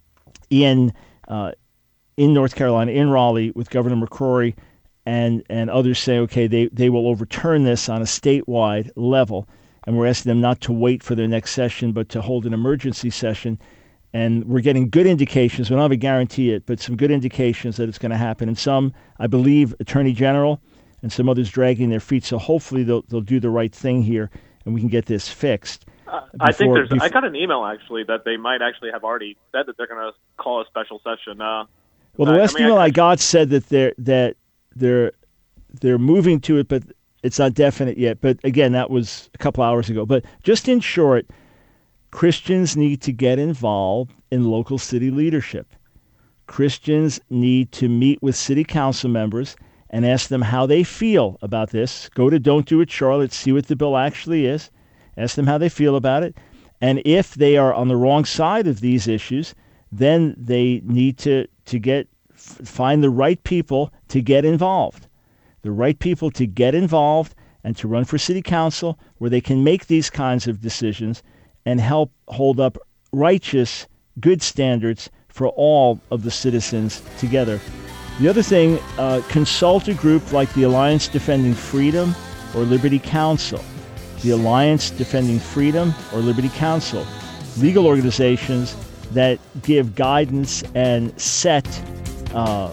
in uh, in North Carolina, in Raleigh, with Governor McCrory and, and others say, okay, they, they will overturn this on a statewide level. And we're asking them not to wait for their next session, but to hold an emergency session. And we're getting good indications. We don't have a guarantee it, but some good indications that it's going to happen. And some, I believe, Attorney General and some others dragging their feet. So hopefully they'll they'll do the right thing here, and we can get this fixed. Uh, before, I think there's. Before, I got an email actually that they might actually have already said that they're going to call a special session. Uh, well, the last I mean, email I, I got said that they're that they're they're moving to it, but it's not definite yet. But again, that was a couple hours ago. But just in short, Christians need to get involved in local city leadership. Christians need to meet with city council members and ask them how they feel about this. Go to Don't Do It Charlotte, see what the bill actually is. Ask them how they feel about it. And if they are on the wrong side of these issues, then they need to, to get find the right people to get involved. The right people to get involved and to run for city council where they can make these kinds of decisions and help hold up righteous, good standards for all of the citizens together. The other thing, uh, consult a group like the Alliance Defending Freedom or Liberty Counsel. The Alliance Defending Freedom or Liberty Counsel, legal organizations that give guidance and set uh,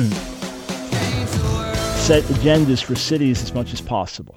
set agendas for cities as much as possible.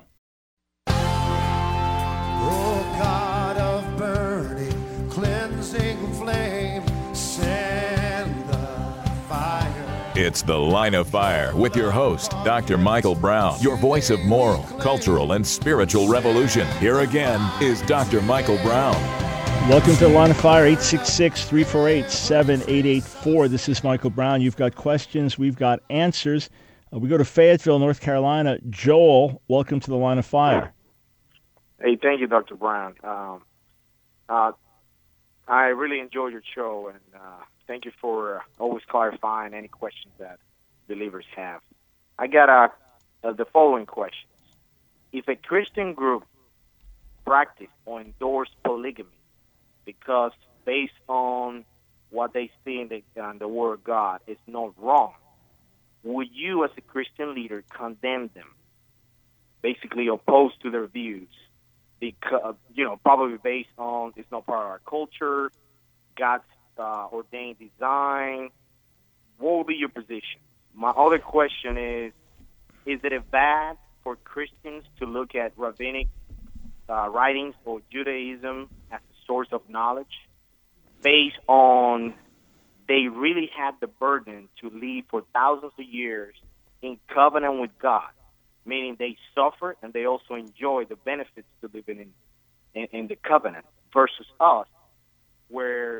It's The Line of Fire with your host, Doctor Michael Brown, your voice of moral, cultural, and spiritual revolution. Here again is Doctor Michael Brown. Welcome to The Line of Fire, eight six six, three four eight, seven eight eight four. This is Michael Brown. You've got questions. We've got answers. Uh, we go to Fayetteville, North Carolina. Joel, welcome to The Line of Fire. Hey, thank you, Doctor Brown. Um, uh, I really enjoyed your show, and uh, thank you for uh, always clarifying any questions that believers have. I got uh, uh, the following questions. If a Christian group practice or endorse polygamy because based on what they see in the, uh, the Word of God is not wrong, would you as a Christian leader condemn them, basically opposed to their views? Because, you know, probably based on it's not part of our culture, God's uh, ordained design. What will be your position? My other question is, is it bad for Christians to look at rabbinic uh, writings or Judaism as a source of knowledge based on they really had the burden to live for thousands of years in covenant with God? Meaning they suffer and they also enjoy the benefits to living in, in, in the covenant, versus us, where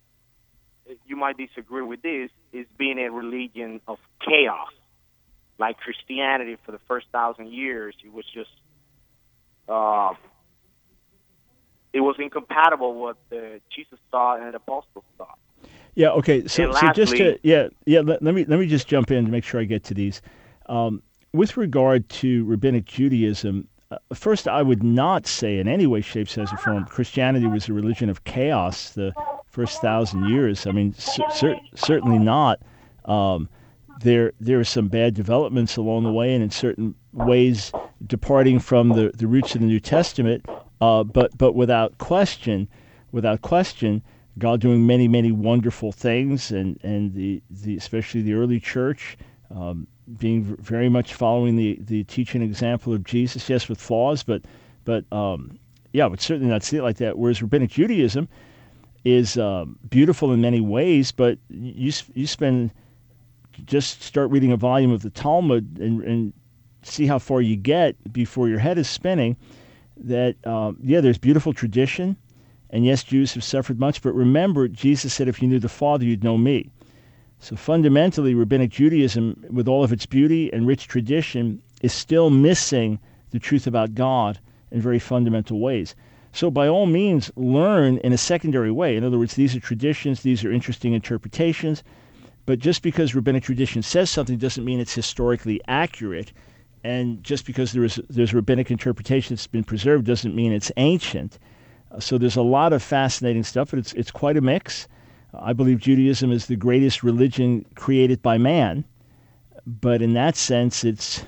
you might disagree with this, is being a religion of chaos. Like Christianity for the first thousand years, it was just, uh, it was incompatible with what uh, Jesus taught and the apostles taught. Yeah. Okay. So, and so lastly, just to yeah yeah let, let me let me just jump in to make sure I get to these. Um, With regard to Rabbinic Judaism, uh, first, I would not say in any way, shape, size, or form Christianity was a religion of chaos the first thousand years. I mean, cer- certainly not. Um, there there are some bad developments along the way, and in certain ways departing from the, the roots of the New Testament. Uh, but but without question, without question, God doing many many wonderful things, and and the, the especially the early church. Um, being very much following the, the teaching example of Jesus, yes, with flaws, but but um, yeah, I would certainly not see it like that. Whereas Rabbinic Judaism is um, beautiful in many ways, but you you spend just start reading a volume of the Talmud and, and see how far you get before your head is spinning. That um, yeah, there's beautiful tradition, and yes, Jews have suffered much, but remember, Jesus said, "If you knew the Father, you'd know me." So fundamentally, Rabbinic Judaism, with all of its beauty and rich tradition, is still missing the truth about God in very fundamental ways. So by all means, learn in a secondary way. In other words, these are traditions, these are interesting interpretations, but just because Rabbinic tradition says something doesn't mean it's historically accurate. And just because there is there's Rabbinic interpretation that's been preserved doesn't mean it's ancient. Uh, so there's a lot of fascinating stuff, but it's it's quite a mix. I believe Judaism is the greatest religion created by man, but in that sense, it's,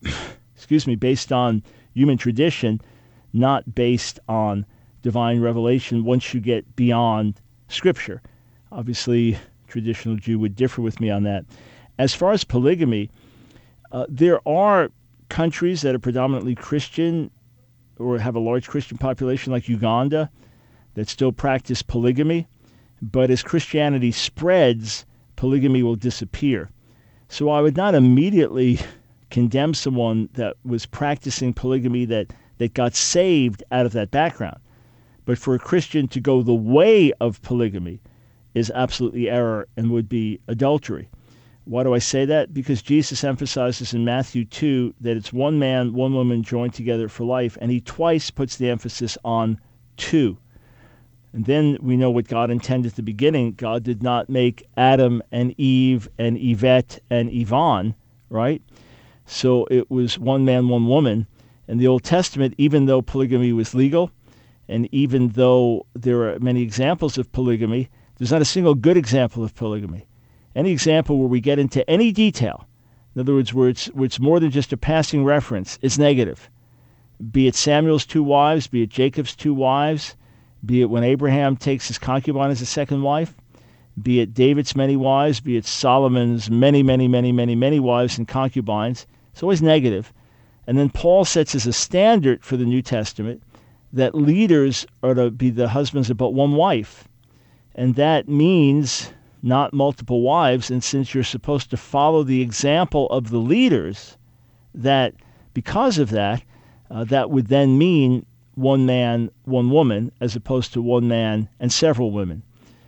excuse me, based on human tradition, not based on divine revelation once you get beyond Scripture. Obviously, traditional Jew would differ with me on that. As far as polygamy, uh, there are countries that are predominantly Christian or have a large Christian population like Uganda that still practice polygamy. But as Christianity spreads, polygamy will disappear. So I would not immediately condemn someone that was practicing polygamy that, that got saved out of that background. But for a Christian to go the way of polygamy is absolutely error and would be adultery. Why do I say that? Because Jesus emphasizes in Matthew two that it's one man, one woman joined together for life, and he twice puts the emphasis on two. And then we know what God intended at the beginning. God did not make Adam and Eve and Yvette and Yvonne, right? So it was one man, one woman. In the Old Testament, even though polygamy was legal, and even though there are many examples of polygamy, there's not a single good example of polygamy. Any example where we get into any detail, in other words, where it's, where it's more than just a passing reference, is negative. Be it Samuel's two wives, be it Jacob's two wives, be it when Abraham takes his concubine as a second wife, be it David's many wives, be it Solomon's many, many, many, many, many wives and concubines. It's always negative. And then Paul sets as a standard for the New Testament that leaders are to be the husbands of but one wife. And that means not multiple wives. And since you're supposed to follow the example of the leaders, that because of that, uh, that would then mean one man, one woman, as opposed to one man and several women.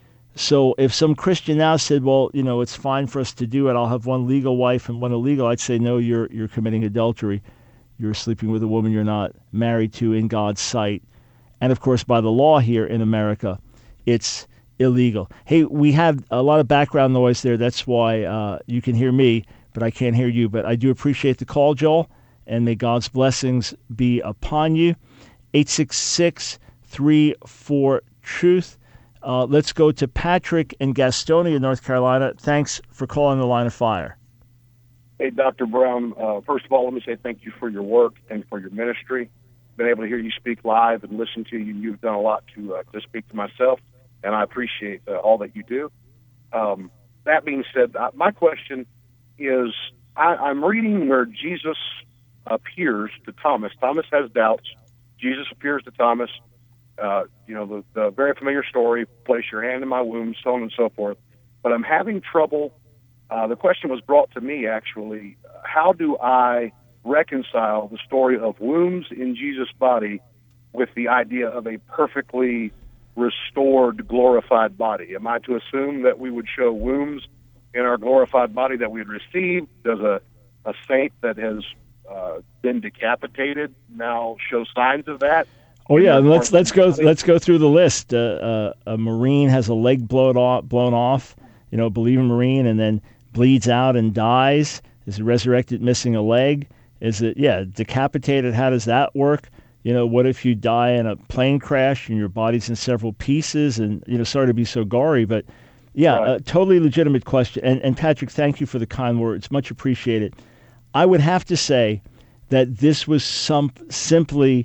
So if some Christian now said, well, you know, it's fine for us to do it, I'll have one legal wife and one illegal, I'd say, no, you're you're committing adultery. You're sleeping with a woman you're not married to in God's sight. And of course, by the law here in America, it's illegal. Hey, we have a lot of background noise there. That's why uh, you can hear me, but I can't hear you. But I do appreciate the call, Joel, and may God's blessings be upon you. eight six six, three four, truth. Uh, let's go to Patrick in Gastonia, North Carolina. Thanks for calling the Line of Fire. Hey, Doctor Brown. Uh, first of all, let me say thank you for your work and for your ministry. Been able to hear you speak live and listen to you. You've done a lot to uh, to speak to myself, and I appreciate uh, all that you do. Um, that being said, uh, my question is, I, I'm reading where Jesus appears to Thomas. Thomas has doubts. Jesus appears to Thomas. Uh, you know, the, the very familiar story, place your hand in my womb, so on and so forth. But I'm having trouble. Uh, the question was brought to me, actually. How do I reconcile the story of wombs in Jesus' body with the idea of a perfectly restored, glorified body? Am I to assume that we would show wombs in our glorified body that we'd receive? Does a, a saint that has uh, been decapitated now show signs of that? Oh yeah, and let's let's go let's go through the list. Uh, uh, a Marine has a leg blown off, blown off. You know, believe a Marine, and then bleeds out and dies. Is resurrected missing a leg? Is it yeah decapitated? How does that work? You know, what if you die in a plane crash and your body's in several pieces? And you know, sorry to be so gory, but yeah, right. A totally legitimate question. And and Patrick, thank you for the kind words, much appreciated. I would have to say that this was some simply.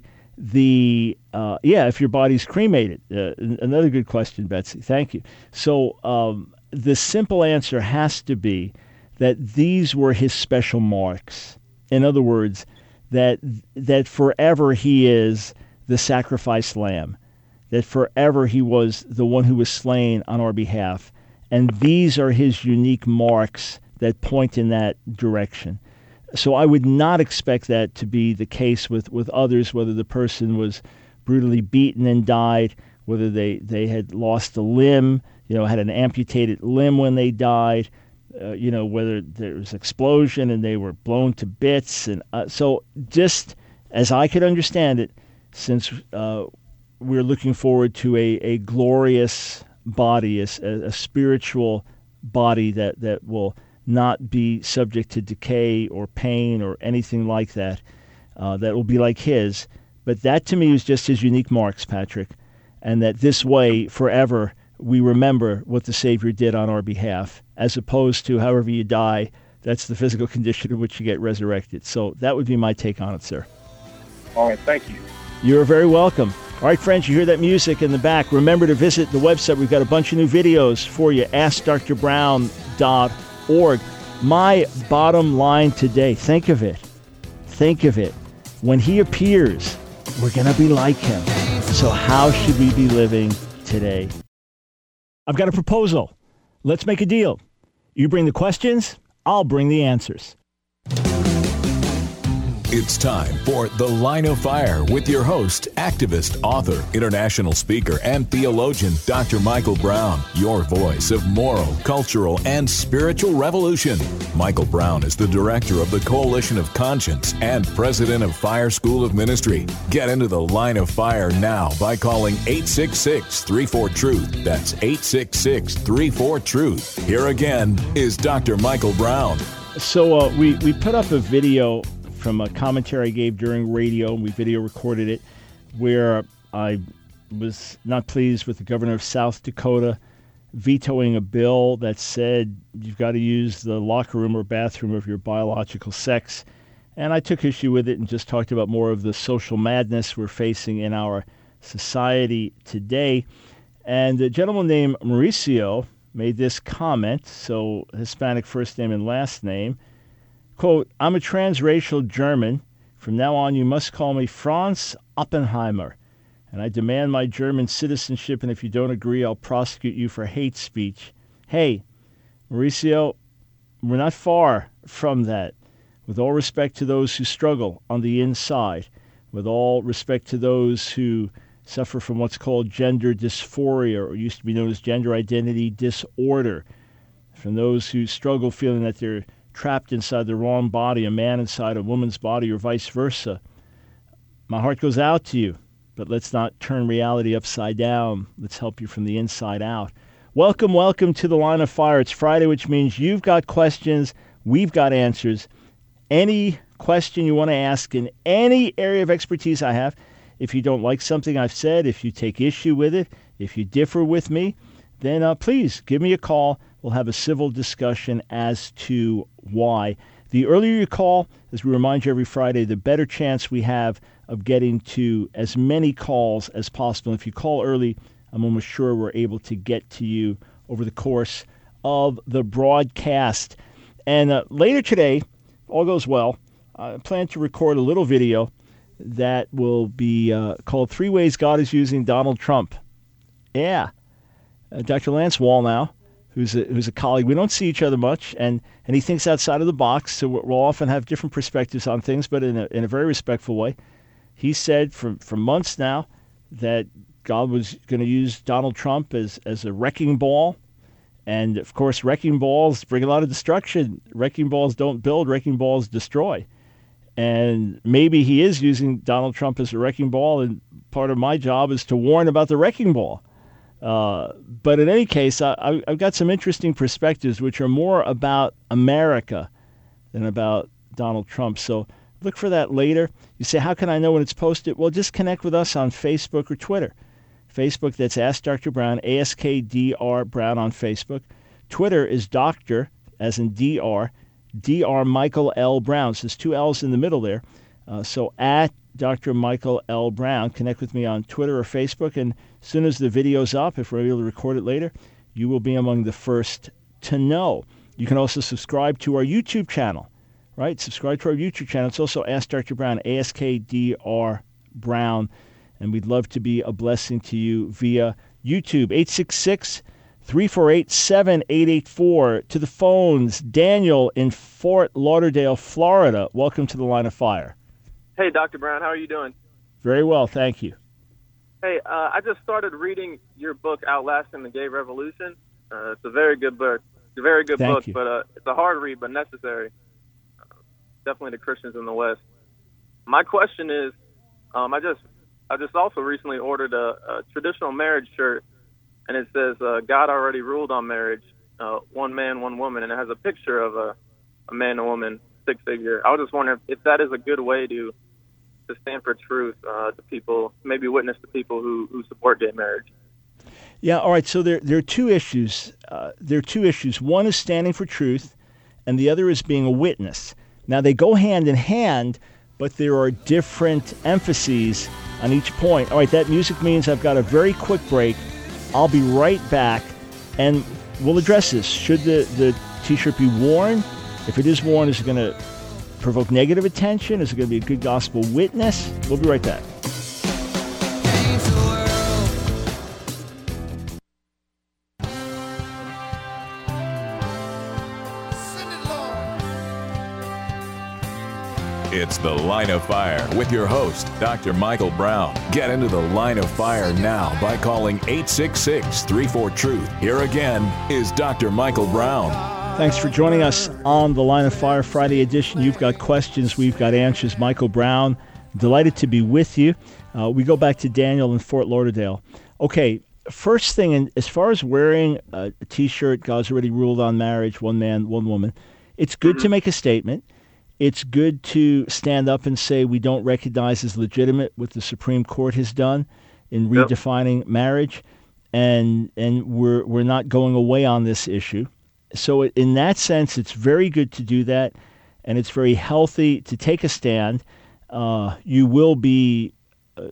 The uh, yeah, if your body's cremated. Uh, another good question, Betsy. Thank you. So um, the simple answer has to be that these were his special marks. In other words, that that forever he is the sacrificed lamb, that forever he was the one who was slain on our behalf, and these are his unique marks that point in that direction. So I would not expect that to be the case with, with others, whether the person was brutally beaten and died, whether they, they had lost a limb, you know, had an amputated limb when they died, uh, you know, whether there was explosion and they were blown to bits. And uh, so just as I could understand it, since uh, we're looking forward to a, a glorious body, a, a spiritual body that, that will not be subject to decay or pain or anything like that, uh, that will be like his. But that to me was just his unique marks, Patrick, and that this way forever we remember what the Savior did on our behalf, as opposed to however you die, that's the physical condition in which you get resurrected. So that would be my take on it, sir. All right, thank you. You're very welcome. All right, friends, you hear that music in the back. Remember to visit the website. We've got a bunch of new videos for you, ask dr brown dot org. My bottom line today, think of it. Think of it. When he appears, we're going to be like him. So how should we be living today? I've got a proposal. Let's make a deal. You bring the questions, I'll bring the answers. It's time for The Line of Fire with your host, activist, author, international speaker, and theologian, Doctor Michael Brown, your voice of moral, cultural, and spiritual revolution. Michael Brown is the director of the Coalition of Conscience and president of Fire School of Ministry. Get into The Line of Fire now by calling eight six six, three four, truth. That's eight six six, three four, truth. Here again is Doctor Michael Brown. So uh, we, we put up a video from a commentary I gave during radio, and we video recorded it, where I was not pleased with the governor of South Dakota vetoing a bill that said you've got to use the locker room or bathroom of your biological sex. And I took issue with it and just talked about more of the social madness we're facing in our society today. And a gentleman named Mauricio made this comment, so Hispanic first name and last name. Quote, I'm a transracial German. From now on, you must call me Franz Oppenheimer. And I demand my German citizenship, and if you don't agree, I'll prosecute you for hate speech. Hey, Mauricio, we're not far from that. With all respect to those who struggle on the inside, with all respect to those who suffer from what's called gender dysphoria, or used to be known as gender identity disorder, from those who struggle feeling that they're trapped inside the wrong body, a man inside a woman's body, or vice versa. My heart goes out to you, but let's not turn reality upside down. Let's help you from the inside out. Welcome, welcome to The Line of Fire. It's Friday, which means you've got questions, we've got answers. Any question you want to ask in any area of expertise I have, if you don't like something I've said, if you take issue with it, if you differ with me, then uh, please give me a call. We'll have a civil discussion as to why. The earlier you call, as we remind you every Friday, the better chance we have of getting to as many calls as possible. If you call early, I'm almost sure we're able to get to you over the course of the broadcast. And uh, later today, all goes well, I plan to record a little video that will be uh, called Three Ways God is Using Donald Trump. Yeah. Uh, Doctor Lance Wallnau, who's a, who's a colleague. We don't see each other much, and, and he thinks outside of the box, so we'll often have different perspectives on things, but in a, in a very respectful way. He said for, for months now that God was going to use Donald Trump as, as a wrecking ball, and, of course, wrecking balls bring a lot of destruction. Wrecking balls don't build, wrecking balls destroy. And maybe he is using Donald Trump as a wrecking ball, and part of my job is to warn about the wrecking ball. Uh, but in any case, I, I've got some interesting perspectives which are more about America than about Donald Trump. So look for that later. You say, how can I know when it's posted? Well, just connect with us on Facebook or Twitter. Facebook, that's Ask Doctor Brown, A S K D R Brown on Facebook. Twitter is Doctor, as in D R, D R Michael L. Brown. So there's two L's in the middle there. Uh, so at Doctor Michael L. Brown. Connect with me on Twitter or Facebook, and as soon as the video's up, if we're able to record it later, you will be among the first to know. You can also subscribe to our YouTube channel, right? Subscribe to our YouTube channel. It's also Ask Doctor Brown, A S K D R Brown, and we'd love to be a blessing to you via YouTube. eight six six, three four eight, seven eight eight four. To the phones, Daniel in Fort Lauderdale, Florida. Welcome to The Line of Fire. Hey, Doctor Brown, how are you doing? Very well, thank you. Hey, uh, I just started reading your book, Outlasting the Gay Revolution. Uh, it's a very good book. It's a very good thank book, you. but uh, it's a hard read, but necessary. Uh, definitely to Christians in the West. My question is, um, I just I just also recently ordered a, a traditional marriage shirt, and it says, uh, God already ruled on marriage, uh, one man, one woman, and it has a picture of a, a man and a woman, stick figure. I was just wondering if, if that is a good way to to stand for truth uh, to people, maybe witness to people who, who support gay marriage. Yeah, all right, so there, there are two issues. Uh, there are two issues. One is standing for truth, and the other is being a witness. Now, they go hand in hand, but there are different emphases on each point. All right, that music means I've got a very quick break. I'll be right back, and we'll address this. Should the, the T-shirt be worn? If it is worn, is it going to provoke negative attention? Is it going to be a good gospel witness? We'll be right back. It's The Line of Fire with your host, Doctor Michael Brown. Get into The Line of Fire now by calling eight six six, three four, TRUTH. Here again is Doctor Michael Brown. Thanks for joining us on The Line of Fire Friday edition. You've got questions, we've got answers. Michael Brown, delighted to be with you. Uh, we go back to Daniel in Fort Lauderdale. Okay, first thing, and as far as wearing a, a T-shirt, God's already ruled on marriage, one man, one woman, it's good to make a statement. It's good to stand up and say we don't recognize as legitimate what the Supreme Court has done in redefining yep. marriage, and and we're we're not going away on this issue. So in that sense, it's very good to do that, and it's very healthy to take a stand. Uh, you will be, uh,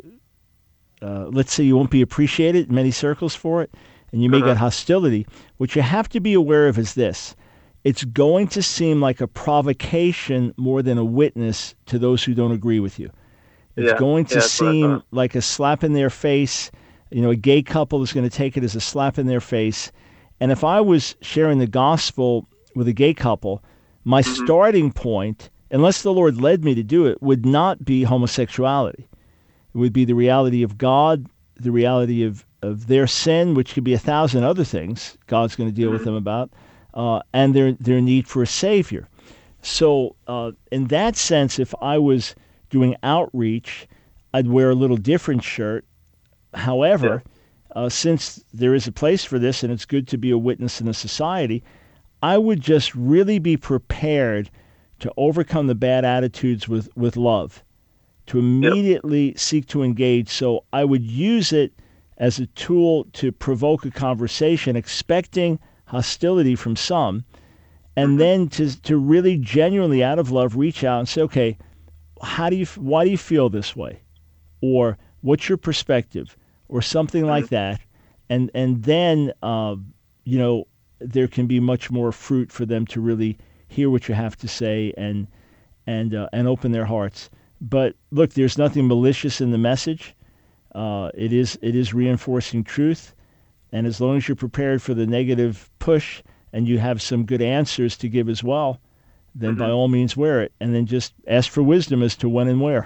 uh, let's say you won't be appreciated in many circles for it, and you may uh-huh. get hostility. What you have to be aware of is this. It's going to seem like a provocation more than a witness to those who don't agree with you. It's yeah. going to yeah, seem like a slap in their face. You know, a gay couple is going to take it as a slap in their face. And if I was sharing the gospel with a gay couple, my mm-hmm. starting point, unless the Lord led me to do it, would not be homosexuality. It would be the reality of God, the reality of, of their sin, which could be a thousand other things God's going to deal mm-hmm. with them about, uh, and their, their need for a Savior. So uh, in that sense, if I was doing outreach, I'd wear a little different shirt. However, yeah. Uh, since there is a place for this and it's good to be a witness in a society, I would just really be prepared to overcome the bad attitudes with, with love, to immediately yep. seek to engage. So I would use it as a tool to provoke a conversation, expecting hostility from some, and mm-hmm. then to to really genuinely, out of love, reach out and say, okay, how do you, why do you feel this way? Or what's your perspective? Or something like that, and and then uh, you know there can be much more fruit for them to really hear what you have to say and and uh, and open their hearts. But look, there's nothing malicious in the message. Uh, it is it is reinforcing truth, and as long as you're prepared for the negative push and you have some good answers to give as well, then mm-hmm. by all means wear it, and then just ask for wisdom as to when and where.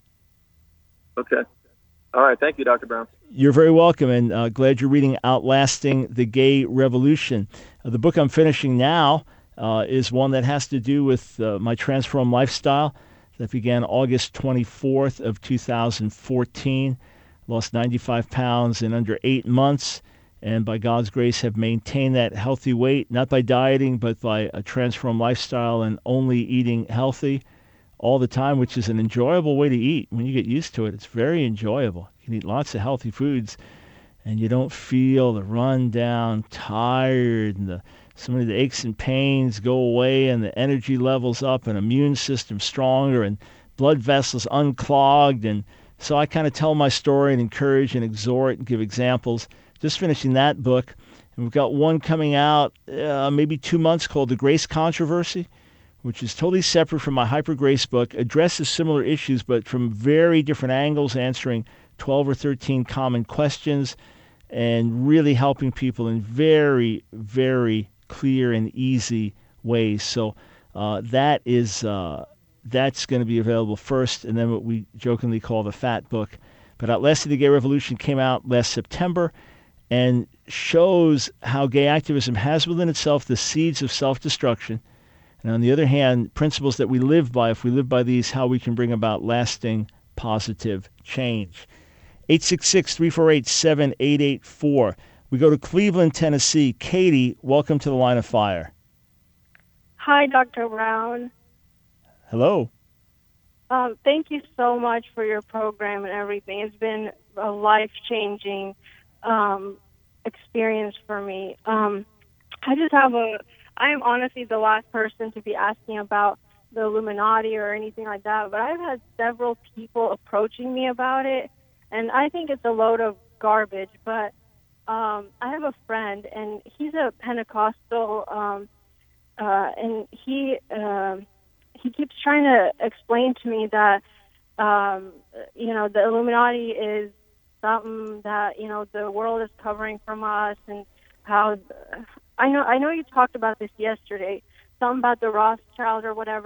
Okay. All right. Thank you, Doctor Brown. You're very welcome, and uh, glad you're reading Outlasting the Gay Revolution. Uh, the book I'm finishing now uh, is one that has to do with uh, my transformed lifestyle that began August twenty-fourth of two thousand fourteen. Lost ninety-five pounds in under eight months, and by God's grace have maintained that healthy weight, not by dieting, but by a transformed lifestyle and only eating healthy all the time, which is an enjoyable way to eat. When you get used to it, it's very enjoyable. You can eat lots of healthy foods, and you don't feel the run down, tired, and the, some of the aches and pains go away, and the energy levels up, and immune system stronger, and blood vessels unclogged. And so I kind of tell my story and encourage and exhort and give examples. Just finishing that book, and we've got one coming out uh, maybe two months called The Grace Controversy, which is totally separate from my Hyper Grace book, addresses similar issues, but from very different angles, answering twelve or thirteen common questions and really helping people in very, very clear and easy ways. So uh, that is uh, that's going to be available first, and then what we jokingly call the fat book. But Outlasting the Gay Revolution came out last September and shows how gay activism has within itself the seeds of self-destruction, and on the other hand, principles that we live by. If we live by these, how we can bring about lasting positive change. eight six six, three four eight, seven eight eight four. We go to Cleveland, Tennessee. Katie, welcome to the Line of Fire. Hi, Doctor Brown. Hello. Um, thank you so much for your program and everything. It's been a life-changing um, experience for me. Um, I just have a... I am honestly the last person to be asking about the Illuminati or anything like that, but I've had several people approaching me about it, and I think it's a load of garbage. But um, I have a friend, and he's a Pentecostal, um, uh, and he uh, he keeps trying to explain to me that um, you know the Illuminati is something that you know the world is covering from us, and how. I know I know you talked about this yesterday, something about the Rothschild or whatever,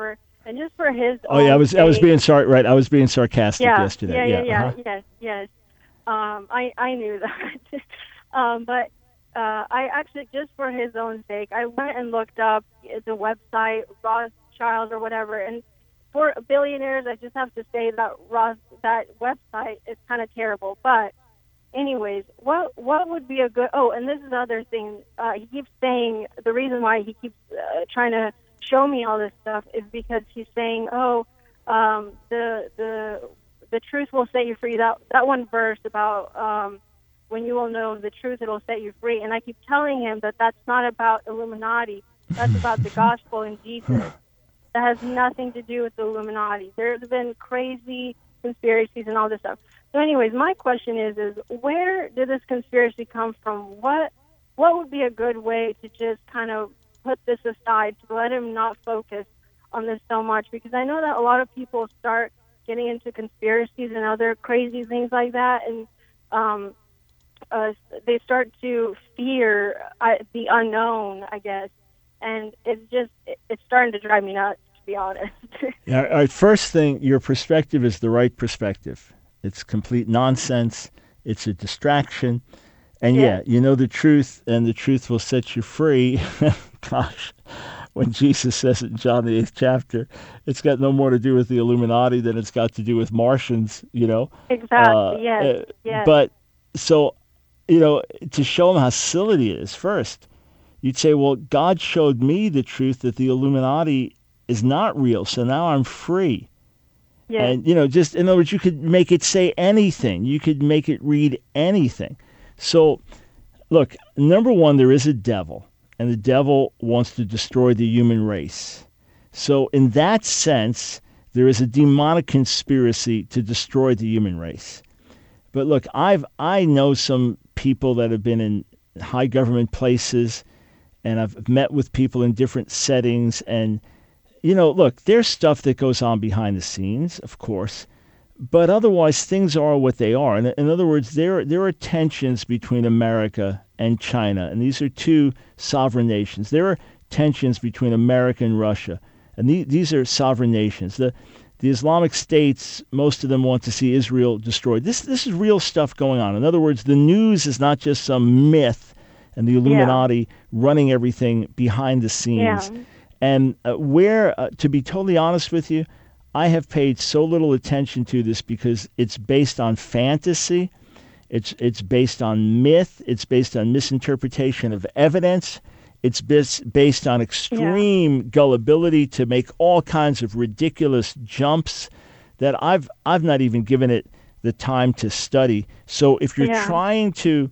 And just for his Oh, yeah, I was sake, I was being sorry, right, I was being sarcastic yeah, yesterday. Yeah, yeah, yeah, uh-huh. yes, yes. Um, I, I knew that. um, but uh, I actually, just for his own sake, I went and looked up the website, Rothschild or whatever, and for billionaires, I just have to say that Roth, that website is kind of terrible. But anyways, what what would be a good, oh, and this is the other thing, uh, he keeps saying, the reason why he keeps uh, trying to show me all this stuff is because he's saying, oh, um, the the the truth will set you free. That that one verse about um, when you will know the truth, it'll set you free. And I keep telling him that that's not about Illuminati. That's about the gospel and Jesus. That has nothing to do with the Illuminati. There's been crazy conspiracies and all this stuff. So anyways, my question is, is where did this conspiracy come from? What what would be a good way to just kind of put this aside, to let him not focus on this so much? Because I know that a lot of people start getting into conspiracies and other crazy things like that, and um, uh, they start to fear uh, the unknown, I guess. And it's just, it's starting to drive me nuts, to be honest. Yeah, all right, first thing, your perspective is the right perspective. It's complete nonsense. It's a distraction. And yeah. yeah, you know the truth, and the truth will set you free. Gosh, when Jesus says it in John the eighth chapter, it's got no more to do with the Illuminati than it's got to do with Martians, you know? Exactly, uh, yes, uh, yes. But, so, you know, to show them how silly it is, first, you'd say, well, God showed me the truth that the Illuminati is not real, so now I'm free. Yes. And, you know, just, in other words, you could make it say anything. You could make it read anything. So, look, number one, there is a devil, and the devil wants to destroy the human race. So, in that sense, there is a demonic conspiracy to destroy the human race. But look, I've I know some people that have been in high government places, and I've met with people in different settings, and, you know, look, there's stuff that goes on behind the scenes, of course, but otherwise things are what they are. In, in other words, there, there are tensions between America and China, and these are two sovereign nations. There are tensions between America and Russia, and the, these are sovereign nations. The, the Islamic states, most of them want to see Israel destroyed. This, this is real stuff going on. In other words, the news is not just some myth and the Illuminati yeah. running everything behind the scenes. Yeah. And uh, where, uh, to be totally honest with you, I have paid so little attention to this because it's based on fantasy, it's it's based on myth, it's based on misinterpretation of evidence, it's bis- based on extreme yeah. gullibility to make all kinds of ridiculous jumps that I've I've not even given it the time to study. So if you're yeah. trying to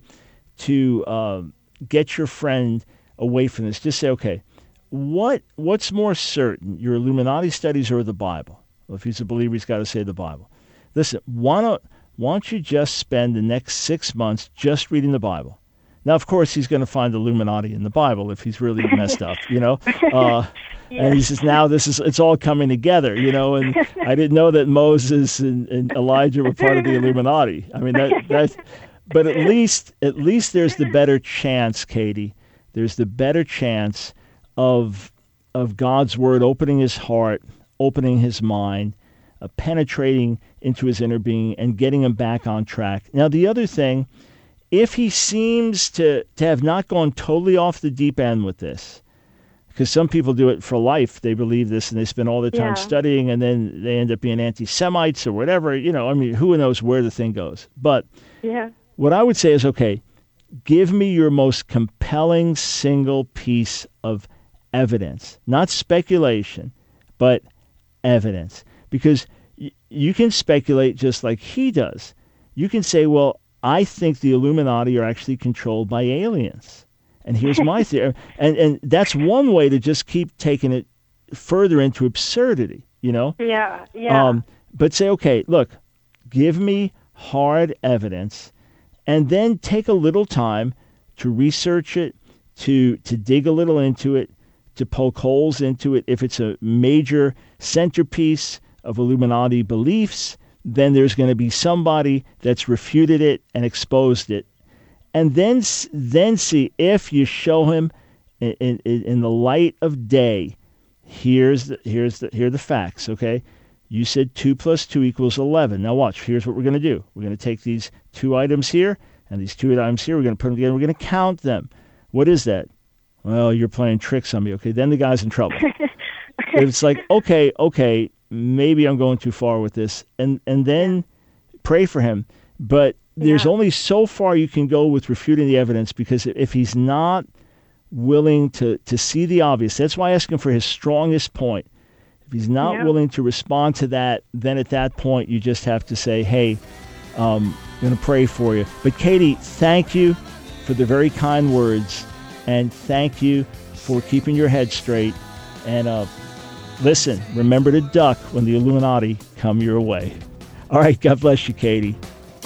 to uh, get your friend away from this, just say, okay, what what's more certain, your Illuminati studies or the Bible? Well, if he's a believer, he's got to say the Bible. Listen, why don't, why don't you just spend the next six months just reading the Bible? Now, of course, he's going to find Illuminati in the Bible if he's really messed up, you know? Uh, yeah. And he says, now this is, it's all coming together, you know? And I didn't know that Moses and, and Elijah were part of the Illuminati. I mean, that, that, but at least, at least there's the better chance, Katie, there's the better chance of of God's word opening his heart, opening his mind, uh, penetrating into his inner being, and getting him back on track. Now, the other thing, if he seems to, to have not gone totally off the deep end with this, because some people do it for life, they believe this, and they spend all their time yeah. studying, and then they end up being anti-Semites or whatever, you know, I mean, who knows where the thing goes. But yeah. what I would say is, okay, give me your most compelling single piece of evidence, not speculation, but evidence. Because y- you can speculate just like he does. You can say, well, I think the Illuminati are actually controlled by aliens. And here's my theory. And and that's one way to just keep taking it further into absurdity, you know? Yeah, yeah. Um, but say, okay, look, give me hard evidence, and then take a little time to research it, to to dig a little into it, to poke holes into it. If it's a major centerpiece of Illuminati beliefs, then there's going to be somebody that's refuted it and exposed it. And then then see if you show him in, in, in the light of day here's the, here's the, here are the facts, okay? You said two plus two equals eleven. Now watch, here's what we're going to do. We're going to take these two items here and these two items here. We're going to put them together. We're going to count them. What is that? Well, you're playing tricks on me. Okay, then the guy's in trouble. It's like, okay, okay, maybe I'm going too far with this. And, and then pray for him. But there's yeah. only so far you can go with refuting the evidence, because if he's not willing to, to see the obvious, that's why I ask him for his strongest point. If he's not yeah. willing to respond to that, then at that point you just have to say, hey, um, I'm going to pray for you. But Katie, thank you for the very kind words, and thank you for keeping your head straight. And uh, listen, remember to duck when the Illuminati come your way. All right, God bless you, Katie.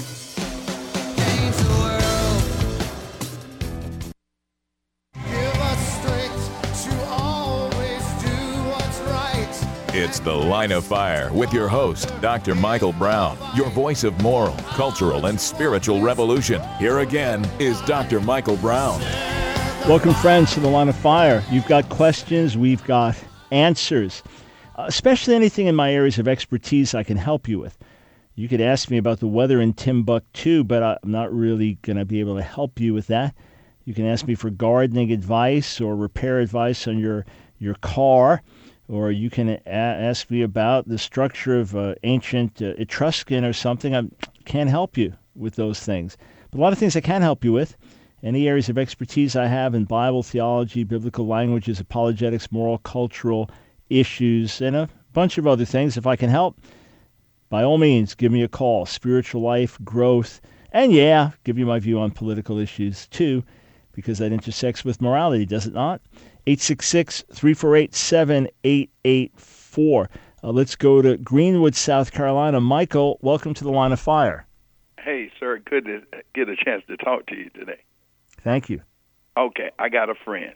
It's The Line of Fire with your host, Doctor Michael Brown, your voice of moral, cultural, and spiritual revolution. Here again is Doctor Michael Brown. Welcome, friends, to The Line of Fire. You've got questions, we've got answers, uh, especially anything in my areas of expertise I can help you with. You could ask me about the weather in Timbuktu, but I'm not really going to be able to help you with that. You can ask me for gardening advice or repair advice on your, your car. Or you can a- ask me about the structure of uh, ancient uh, Etruscan or something. I can't help you with those things. But a lot of things I can help you with. Any areas of expertise I have in Bible, theology, biblical languages, apologetics, moral, cultural issues, and a bunch of other things. If I can help, by all means, give me a call. Spiritual life, growth, and yeah, give you my view on political issues too, because that intersects with morality, does it not? eight six six, three four eight, seven eight eight four. Uh, let's go to Greenwood, South Carolina. Michael, welcome to The Line of Fire. Hey, sir. Good to get a chance to talk to you today. Thank you. Okay, I got a friend.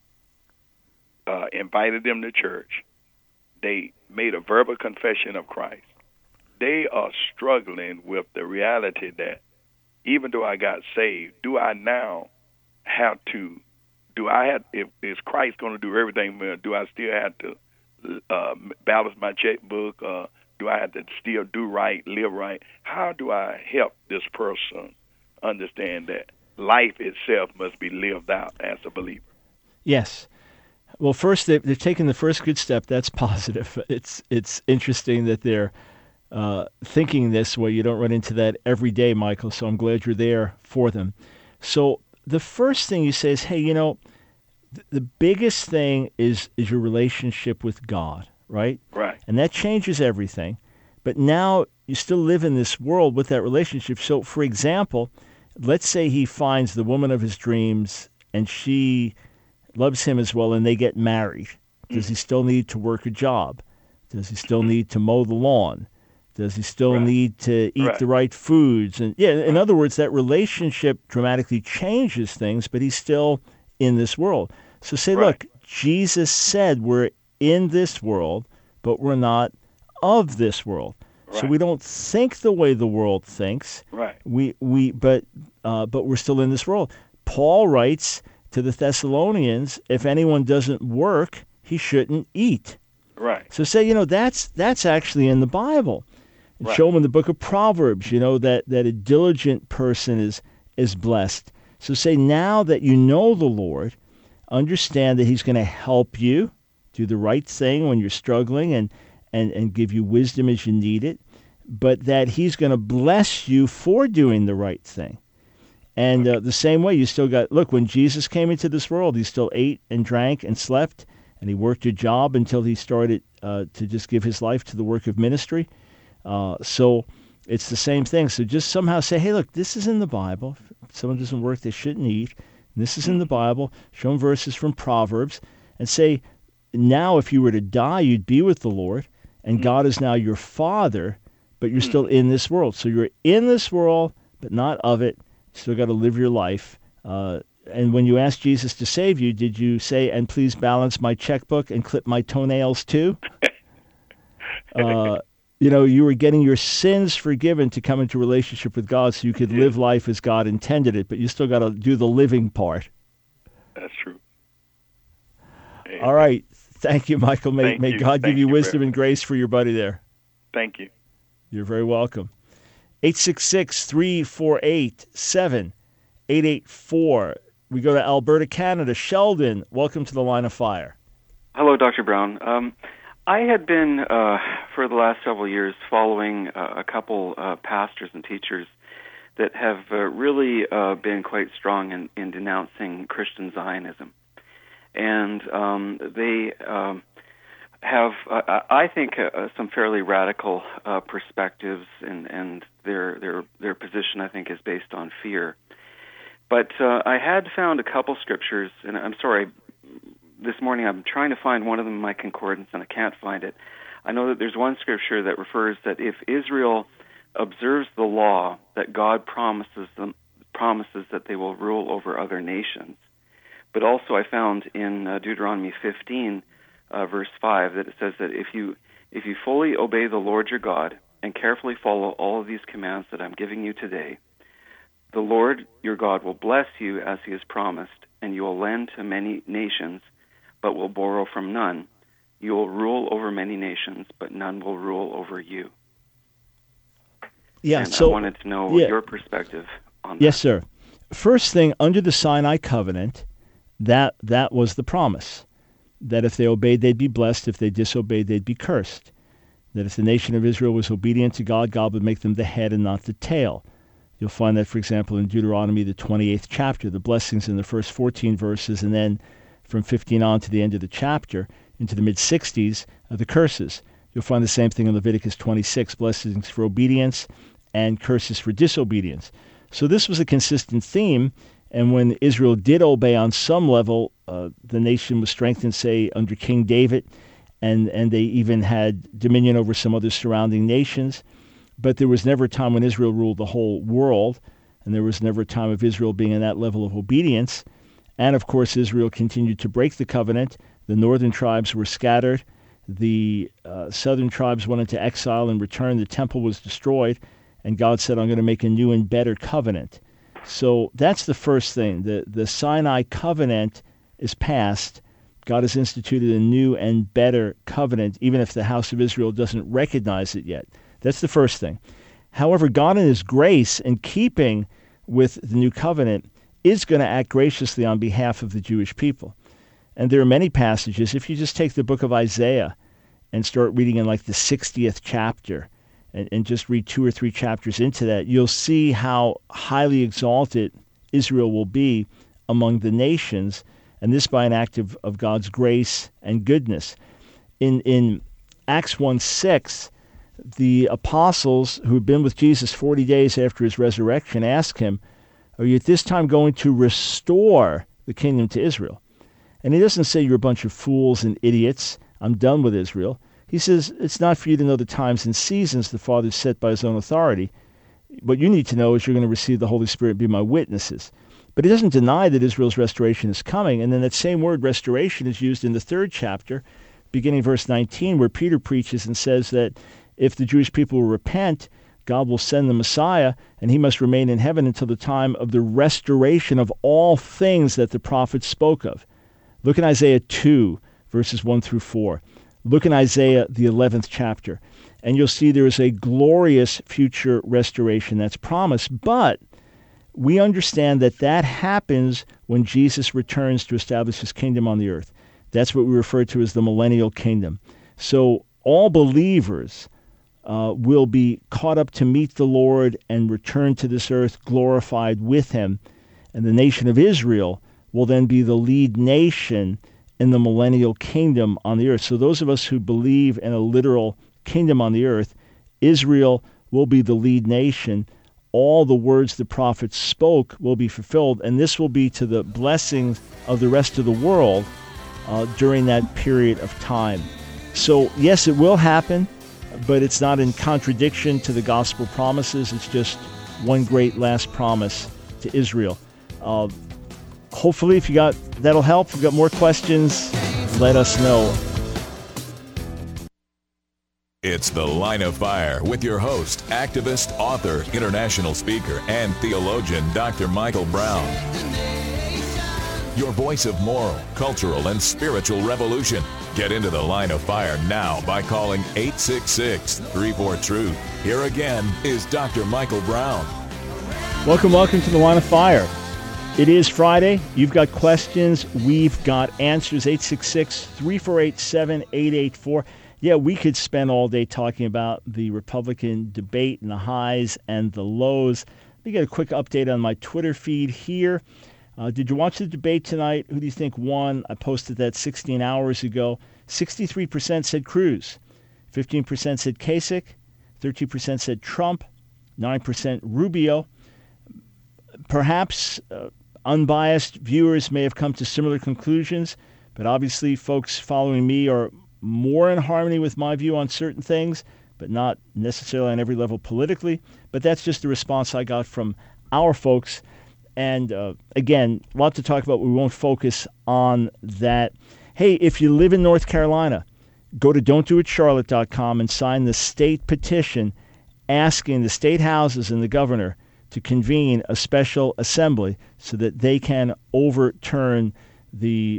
Uh, invited them to church. They made a verbal confession of Christ. They are struggling with the reality that even though I got saved, do I now have to Do I have, if is Christ going to do everything, do I still have to uh, balance my checkbook? Uh, do I have to still do right, live right? How do I help this person understand that life itself must be lived out as a believer? Yes. Well, first, they've, they've taken the first good step. That's positive. It's, it's interesting that they're uh, thinking this way. You don't run into that every day, Michael, so I'm glad you're there for them. So the first thing you say is, hey, you know, th- the biggest thing is is your relationship with God, right? Right. And that changes everything. But now you still live in this world with that relationship. So, for example, let's say he finds the woman of his dreams and she loves him as well and they get married. Does he still need to work a job? Does he still need to mow the lawn? Does he still right. need to eat right. the right foods? And yeah, in other words, that relationship dramatically changes things, but he's still in this world. So say, right. look, Jesus said we're in this world, but we're not of this world. Right. So we don't think the way the world thinks. Right. We we but uh, but we're still in this world. Paul writes to the Thessalonians, if anyone doesn't work, he shouldn't eat. Right. So say, you know, that's that's actually in the Bible. And right. show them in the book of Proverbs, you know, that, that a diligent person is is blessed. So say, now that you know the Lord, understand that he's going to help you do the right thing when you're struggling and, and, and give you wisdom as you need it, but that he's going to bless you for doing the right thing. And uh, the same way, you still got, look, when Jesus came into this world, he still ate and drank and slept, and he worked a job until he started uh, to just give his life to the work of ministry. Uh, so it's the same thing. So just somehow say, hey, look, this is in the Bible. If someone doesn't work, they shouldn't eat. This is in the Bible. Show them verses from Proverbs and say, now if you were to die, you'd be with the Lord, and God is now your Father, but you're still in this world. So you're in this world, but not of it. Still got to live your life. Uh, and when you asked Jesus to save you, did you say, and please balance my checkbook and clip my toenails too? uh, you know, you were getting your sins forgiven to come into relationship with God so you could live life as God intended it, but you still got to do the living part. That's true. All right. Thank you, Michael. May, Thank may you. God Thank give you you wisdom very and grace for your buddy there. Thank you. You're very welcome. eight six six, three four eight, seven eight eight four. We go to Alberta, Canada. Sheldon, welcome to the Line of Fire. Hello, Doctor Brown. Um, I had been, uh, for the last several years, following uh, a couple uh, pastors and teachers that have uh, really uh, been quite strong in, in denouncing Christian Zionism. And um, they um, have, uh, I think, uh, some fairly radical uh, perspectives, and, and their, their, their position, I think, is based on fear. But uh, I had found a couple scriptures, and I'm sorry, this morning I'm trying to find one of them in my concordance, and I can't find it. I know that there's one scripture that refers that if Israel observes the law, that God promises them promises that they will rule over other nations. But also I found in uh, Deuteronomy fifteen, uh, verse five, that it says that if you if you fully obey the Lord your God and carefully follow all of these commands that I'm giving you today, the Lord your God will bless you as he has promised, and you will lend to many nations, but will borrow from none. You will rule over many nations, but none will rule over you. Yeah, and so I wanted to know yeah. your perspective on Yes, that. sir. First thing, under the Sinai covenant, that that was the promise, that if they obeyed, they'd be blessed. If they disobeyed, they'd be cursed. That if the nation of Israel was obedient to God, God would make them the head and not the tail. You'll find that, for example, in Deuteronomy, the twenty-eighth chapter, the blessings in the first fourteen verses, and then from fifteen on to the end of the chapter, into the mid-sixties, uh, the curses. You'll find the same thing in Leviticus twenty-six, blessings for obedience and curses for disobedience. So this was a consistent theme, and when Israel did obey on some level, uh, the nation was strengthened, say, under King David, and, and they even had dominion over some other surrounding nations. But there was never a time when Israel ruled the whole world, and there was never a time of Israel being in that level of obedience. And, of course, Israel continued to break the covenant. The northern tribes were scattered. The uh, southern tribes went into exile and returned. The temple was destroyed, and God said, I'm going to make a new and better covenant. So that's the first thing. The, the Sinai covenant is passed. God has instituted a new and better covenant, even if the house of Israel doesn't recognize it yet. That's the first thing. However, God in his grace, in keeping with the new covenant, is going to act graciously on behalf of the Jewish people. And there are many passages. If you just take the book of Isaiah and start reading in like the sixtieth chapter and, and just read two or three chapters into that, you'll see how highly exalted Israel will be among the nations, and this by an act of, of God's grace and goodness. In, in Acts one six, the apostles who had been with Jesus forty days after his resurrection asked him, are you at this time going to restore the kingdom to Israel? And he doesn't say you're a bunch of fools and idiots. I'm done with Israel. He says it's not for you to know the times and seasons the Father set by his own authority. What you need to know is you're going to receive the Holy Spirit and be my witnesses. But he doesn't deny that Israel's restoration is coming. And then that same word restoration is used in the third chapter, beginning verse nineteen, where Peter preaches and says that if the Jewish people will repent, God will send the Messiah, and he must remain in heaven until the time of the restoration of all things that the prophets spoke of. Look in Isaiah two, verses one through four. Look in Isaiah, the eleventh chapter, and you'll see there is a glorious future restoration that's promised, but we understand that that happens when Jesus returns to establish his kingdom on the earth. That's what we refer to as the millennial kingdom. So all believers Uh, will be caught up to meet the Lord and return to this earth glorified with him. And the nation of Israel will then be the lead nation in the millennial kingdom on the earth. So those of us who believe in a literal kingdom on the earth, Israel will be the lead nation. All the words the prophets spoke will be fulfilled, and this will be to the blessing of the rest of the world uh, during that period of time. So yes, it will happen, but it's not in contradiction to the gospel promises. It's just one great last promise to Israel. Uh, hopefully, if you got that'll help. If you've got more questions, let us know. It's The Line of Fire with your host, activist, author, international speaker, and theologian, Doctor Michael Brown. Your voice of moral, cultural, and spiritual revolution. Get into the line of fire now by calling eight six six, three four, truth. Here again is Doctor Michael Brown. Welcome, welcome to the line of fire. It is Friday. You've got questions. We've got answers. eight six six, three four eight, seven eight eight four. Yeah, we could spend all day talking about the Republican debate and the highs and the lows. Let me get a quick update on my Twitter feed here. Uh, did you watch the debate tonight? Who do you think won? I posted that sixteen hours ago. sixty-three percent said Cruz. fifteen percent said Kasich. thirteen percent said Trump. nine percent Rubio. Perhaps uh, unbiased viewers may have come to similar conclusions, but obviously folks following me are more in harmony with my view on certain things, but not necessarily on every level politically. But that's just the response I got from our folks. And uh, again, a lot to talk about. We won't focus on that. Hey, if you live in North Carolina, go to don't do it charlotte dot com and sign the state petition asking the state houses and the governor to convene a special assembly so that they can overturn the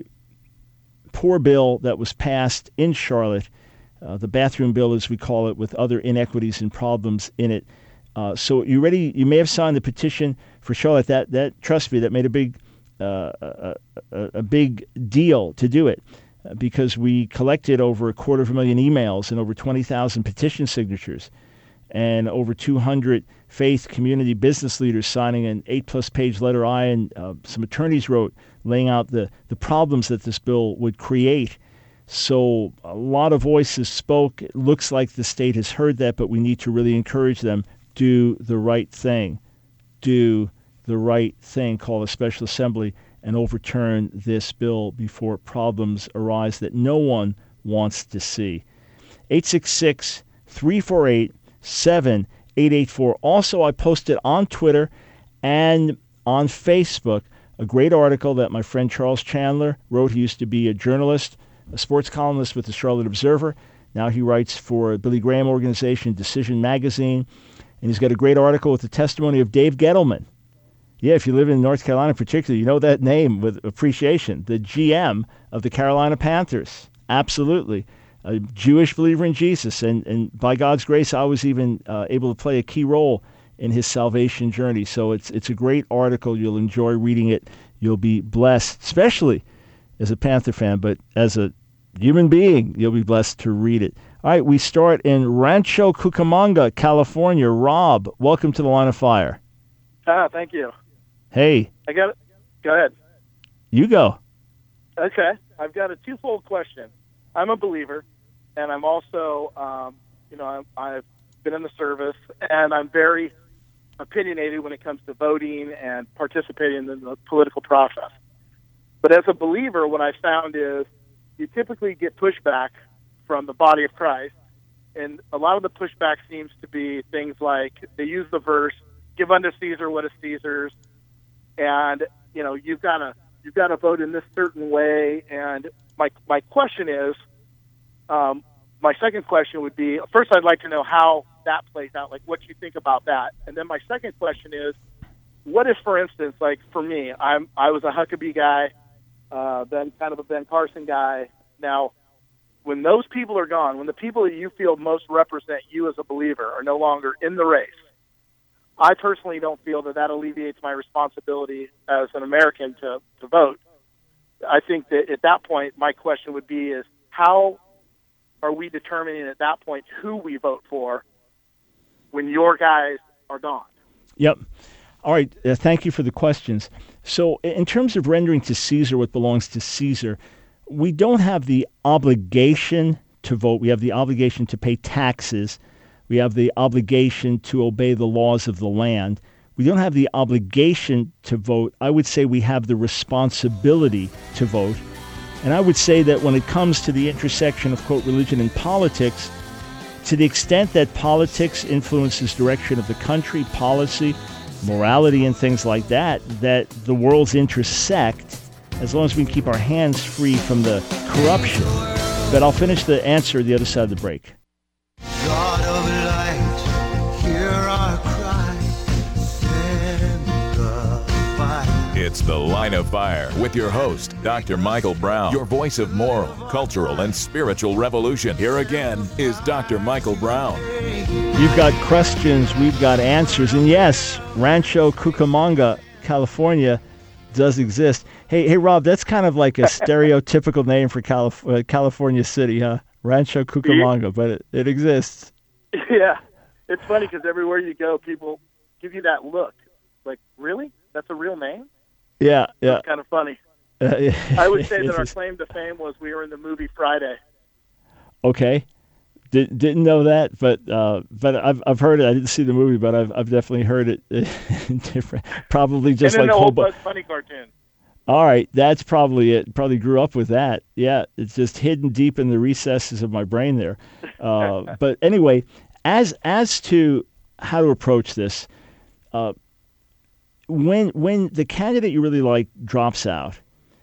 poor bill that was passed in Charlotte, uh, the bathroom bill, as we call it, with other inequities and problems in it. Uh, so you ready? You may have signed the petition for Charlotte. That that trust me, that made a big uh, a, a, a big deal to do it uh, because we collected over a quarter of a million emails and over twenty thousand petition signatures, and over two hundred faith, community, business leaders signing an eight-plus page letter I and uh, some attorneys wrote, laying out the the problems that this bill would create. So a lot of voices spoke. It looks like the state has heard that, but we need to really encourage them. Do the right thing. Do the right thing. Call a special assembly and overturn this bill before problems arise that no one wants to see. eight six six, three four eight, seven eight eight four. Also, I posted on Twitter and on Facebook a great article that my friend Charles Chandler wrote. He used to be a journalist, a sports columnist with the Charlotte Observer. Now he writes for a Billy Graham organization, Decision Magazine. And he's got a great article with the testimony of Dave Gettleman. Yeah, if you live in North Carolina particularly, you know that name with appreciation. The G M of the Carolina Panthers. Absolutely. A Jewish believer in Jesus. And, and by God's grace, I was even uh, able to play a key role in his salvation journey. So it's it's a great article. You'll enjoy reading it. You'll be blessed, especially as a Panther fan, but as a human being, you'll be blessed to read it. All right, we start in Rancho Cucamonga, California. Rob, welcome to the Line of Fire. Ah, thank you. Hey. I got it. Go ahead. You go. Okay. I've got a twofold question. I'm a believer, and I'm also, um, you know, I'm, I've been in the service, and I'm very opinionated when it comes to voting and participating in the political process. But as a believer, what I found is you typically get pushback from the body of Christ, and a lot of the pushback seems to be things like they use the verse, "Give unto Caesar what is Caesar's," and you know you've got to you've got to vote in this certain way. And my my question is, um, my second question would be: first, I'd like to know how that plays out, like what you think about that, and then my second question is, what if, for instance, like for me, I'm I was a Huckabee guy, uh, then kind of a Ben Carson guy. Now, when those people are gone, when the people that you feel most represent you as a believer are no longer in the race, I personally don't feel that that alleviates my responsibility as an American to, to vote. I think that at that point, my question would be is how are we determining at that point who we vote for when your guys are gone? Yep. All right. Uh, thank you for the questions. So in terms of rendering to Caesar what belongs to Caesar, we don't have the obligation to vote. We have the obligation to pay taxes. We have the obligation to obey the laws of the land. We don't have the obligation to vote. I would say we have the responsibility to vote. And I would say that when it comes to the intersection of, quote, religion and politics, to the extent that politics influences direction of the country, policy, morality, and things like that, that the worlds intersect, as long as we can keep our hands free from the corruption. But I'll finish the answer the other side of the break. God of light, hear our cry, send the fire. It's The Line of Fire with your host, Doctor Michael Brown, your voice of moral, cultural, and spiritual revolution. Here again is Doctor Michael Brown. You've got questions, we've got answers, and yes, Rancho Cucamonga, California, does exist. Hey, hey, Rob, that's kind of like a stereotypical name for Calif- uh, California City, huh? Rancho Cucamonga, but it, it exists. Yeah, it's funny because everywhere you go, people give you that look. Like, really? That's a real name? Yeah, yeah. It's kind of funny. Uh, yeah. I would say that our claim to fame was we were in the movie Friday. Okay. Did, didn't know that, but uh, but I've I've heard it. I didn't see the movie, but I've I've definitely heard it. Different, probably just and like the old Hobo- Bugs Bunny cartoon. All right, that's probably it. Probably grew up with that. Yeah, it's just hidden deep in the recesses of my brain there. Uh, but anyway, as as to how to approach this, uh, when when the candidate you really like drops out,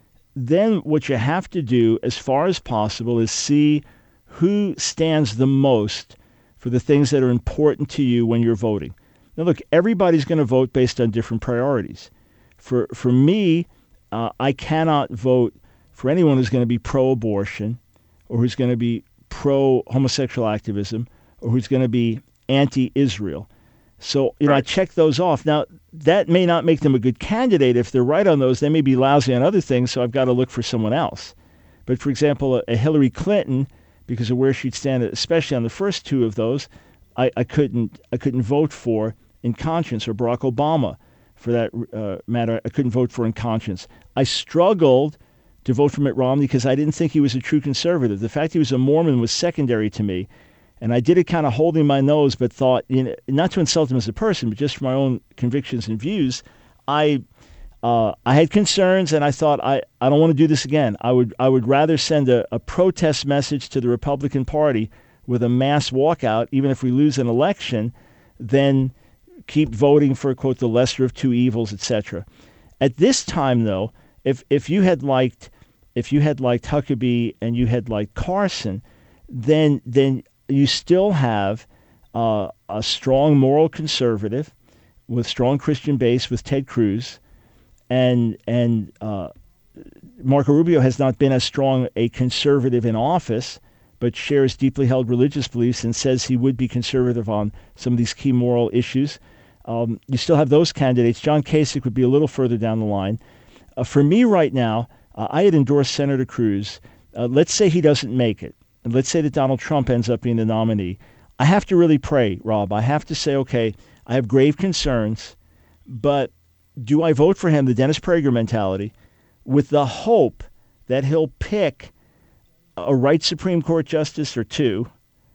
then what you have to do, as far as possible, is see who stands the most for the things that are important to you when you're voting. Now, look, everybody's going to vote based on different priorities. For for me, uh, I cannot vote for anyone who's going to be pro-abortion or who's going to be pro-homosexual activism or who's going to be anti-Israel. So, you know, I check those off. Now, that may not make them a good candidate. If they're right on those, they may be lousy on other things, so I've got to look for someone else. But, for example, a, a Hillary Clinton, because of where she'd stand, especially on the first two of those, I, I couldn't I couldn't vote for in conscience, or Barack Obama, for that uh, matter, I couldn't vote for in conscience. I struggled to vote for Mitt Romney because I didn't think he was a true conservative. The fact he was a Mormon was secondary to me, and I did it kind of holding my nose, but thought, you know, not to insult him as a person, but just for my own convictions and views, I uh, I had concerns, and I thought, I, I don't want to do this again. I would I would rather send a, a protest message to the Republican Party with a mass walkout, even if we lose an election, than keep voting for, quote, the lesser of two evils, et cetera. At this time, though, if if you had liked if you had liked Huckabee and you had liked Carson, then then you still have uh, a strong moral conservative with strong Christian base with Ted Cruz, and and uh, Marco Rubio has not been as strong a conservative in office, but shares deeply held religious beliefs and says he would be conservative on some of these key moral issues. Um, you still have those candidates. John Kasich would be a little further down the line. Uh, for me right now, uh, I had endorsed Senator Cruz. Uh, let's say he doesn't make it. And let's say that Donald Trump ends up being the nominee. I have to really pray, Rob. I have to say, okay, I have grave concerns, but do I vote for him, the Dennis Prager mentality, with the hope that he'll pick a right Supreme Court justice or two,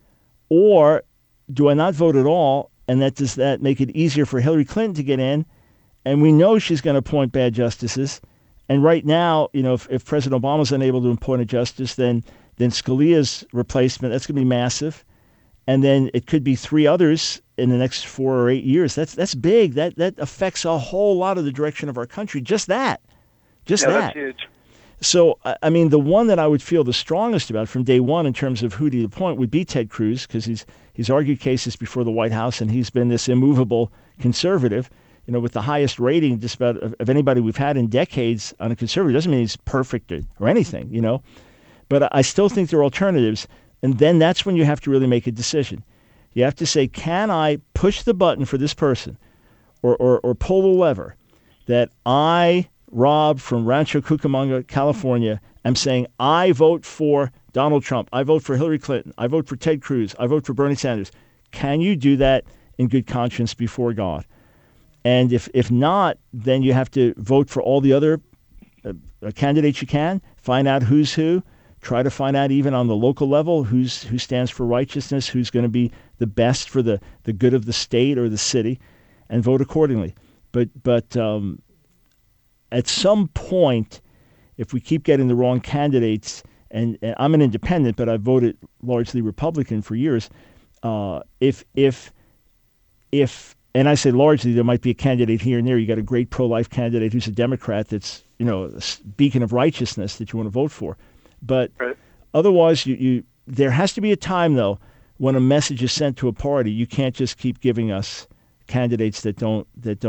or do I not vote at all, and that does that make it easier for Hillary Clinton to get in? And we know she's going to appoint bad justices. And right now, you know, if, if President Obama's unable to appoint a justice, then then Scalia's replacement, that's going to be massive. And then it could be three others in the next four or eight years. That's that's big. That that affects a whole lot of the direction of our country. Just that. Just yeah, that. That's huge. So, I mean, the one that I would feel the strongest about from day one in terms of who to appoint would be Ted Cruz, because he's he's argued cases before the White House, and he's been this immovable conservative, you know, with the highest rating just about of, of anybody we've had in decades on a conservative. Doesn't mean he's perfect or, or anything, you know. But I still think there are alternatives, and then that's when you have to really make a decision. You have to say, can I push the button for this person or or, or pull the lever that I... Rob from Rancho Cucamonga, California, I'm saying I vote for Donald Trump. I vote for Hillary Clinton. I vote for Ted Cruz. I vote for Bernie Sanders. Can you do that in good conscience before God? And if, if not, then you have to vote for all the other uh, candidates you can, find out who's who, try to find out even on the local level who's who stands for righteousness, who's going to be the best for the, the good of the state or the city, and vote accordingly. But but um, at some point, if we keep getting the wrong candidates, and, and I'm an independent, but I've voted largely Republican for years, uh, if if if and I say largely, there might be a candidate here and there. You got a great pro-life candidate who's a Democrat that's, you know, a beacon of righteousness that you want to vote for. But right. Otherwise, you, you there has to be a time, though, when a message is sent to a party. You can't just keep giving us candidates that don't that don't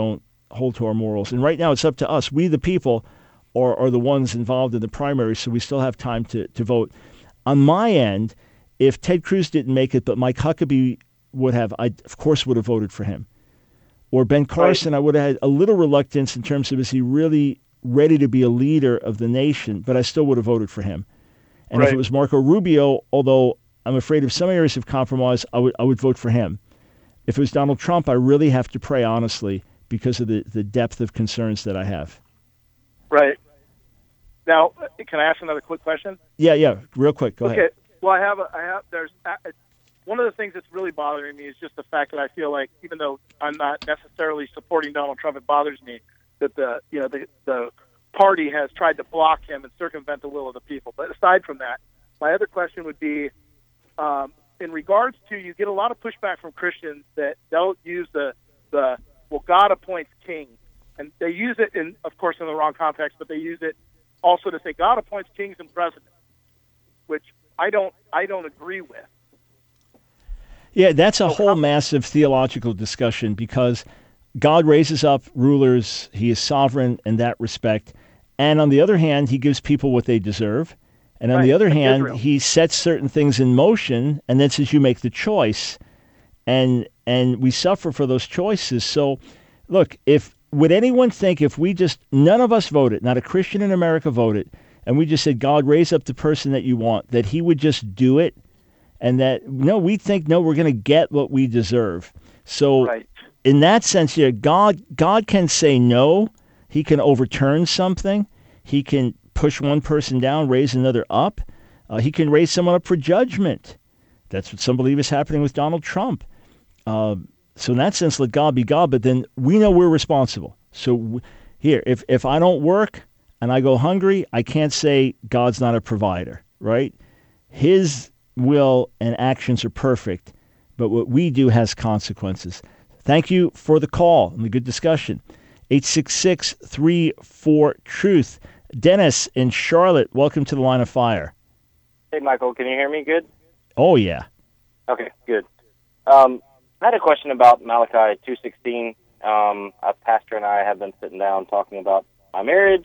hold to our morals. And right now it's up to us. We, the people, are, are the ones involved in the primary, so we still have time to, to vote. On my end, if Ted Cruz didn't make it, but Mike Huckabee would have, I, of course, would have voted for him. Or Ben Carson, right. I would have had a little reluctance in terms of, is he really ready to be a leader of the nation? But I still would have voted for him. And right. if it was Marco Rubio, although I'm afraid of some areas of compromise, I would I would vote for him. If it was Donald Trump, I really have to pray honestly because of the, the depth of concerns that I have. Right. Now, can I ask another quick question? Yeah, yeah, real quick. Go okay. ahead. Well, I have, a, I have, there's, uh, one of the things that's really bothering me is just the fact that I feel like, even though I'm not necessarily supporting Donald Trump, it bothers me that the, you know, the, the party has tried to block him and circumvent the will of the people. But aside from that, my other question would be, um, in regards to, you get a lot of pushback from Christians that don't use the, the well, God appoints kings. And they use it, in, of course, in the wrong context, but they use it also to say God appoints kings and presidents, which I don't I don't agree with. Yeah, that's a whole massive theological discussion because God raises up rulers. He is sovereign in that respect. And on the other hand, he gives people what they deserve. And on right. the other hand, Israel. he sets certain things in motion and then says you make the choice. And and we suffer for those choices. So, look, if would anyone think if we just, none of us voted, not a Christian in America voted, and we just said, God, raise up the person that you want, that he would just do it? And that, no, we think, no, we're going to get what we deserve. So right. in that sense, yeah, God, God can say no. He can overturn something. He can push one person down, raise another up. Uh, he can raise someone up for judgment. That's what some believe is happening with Donald Trump. Uh, so in that sense, let God be God, but then we know we're responsible. So w- here, if, if I don't work and I go hungry, I can't say God's not a provider, right? His will and actions are perfect, but what we do has consequences. Thank you for the call and the good discussion. eight six six, three four, truth. Dennis in Charlotte, welcome to the Line of Fire. Hey, Michael, can you hear me good? Oh, yeah. Okay, good. Um, I had a question about Malachi two sixteen. Um, a pastor and I have been sitting down talking about my marriage,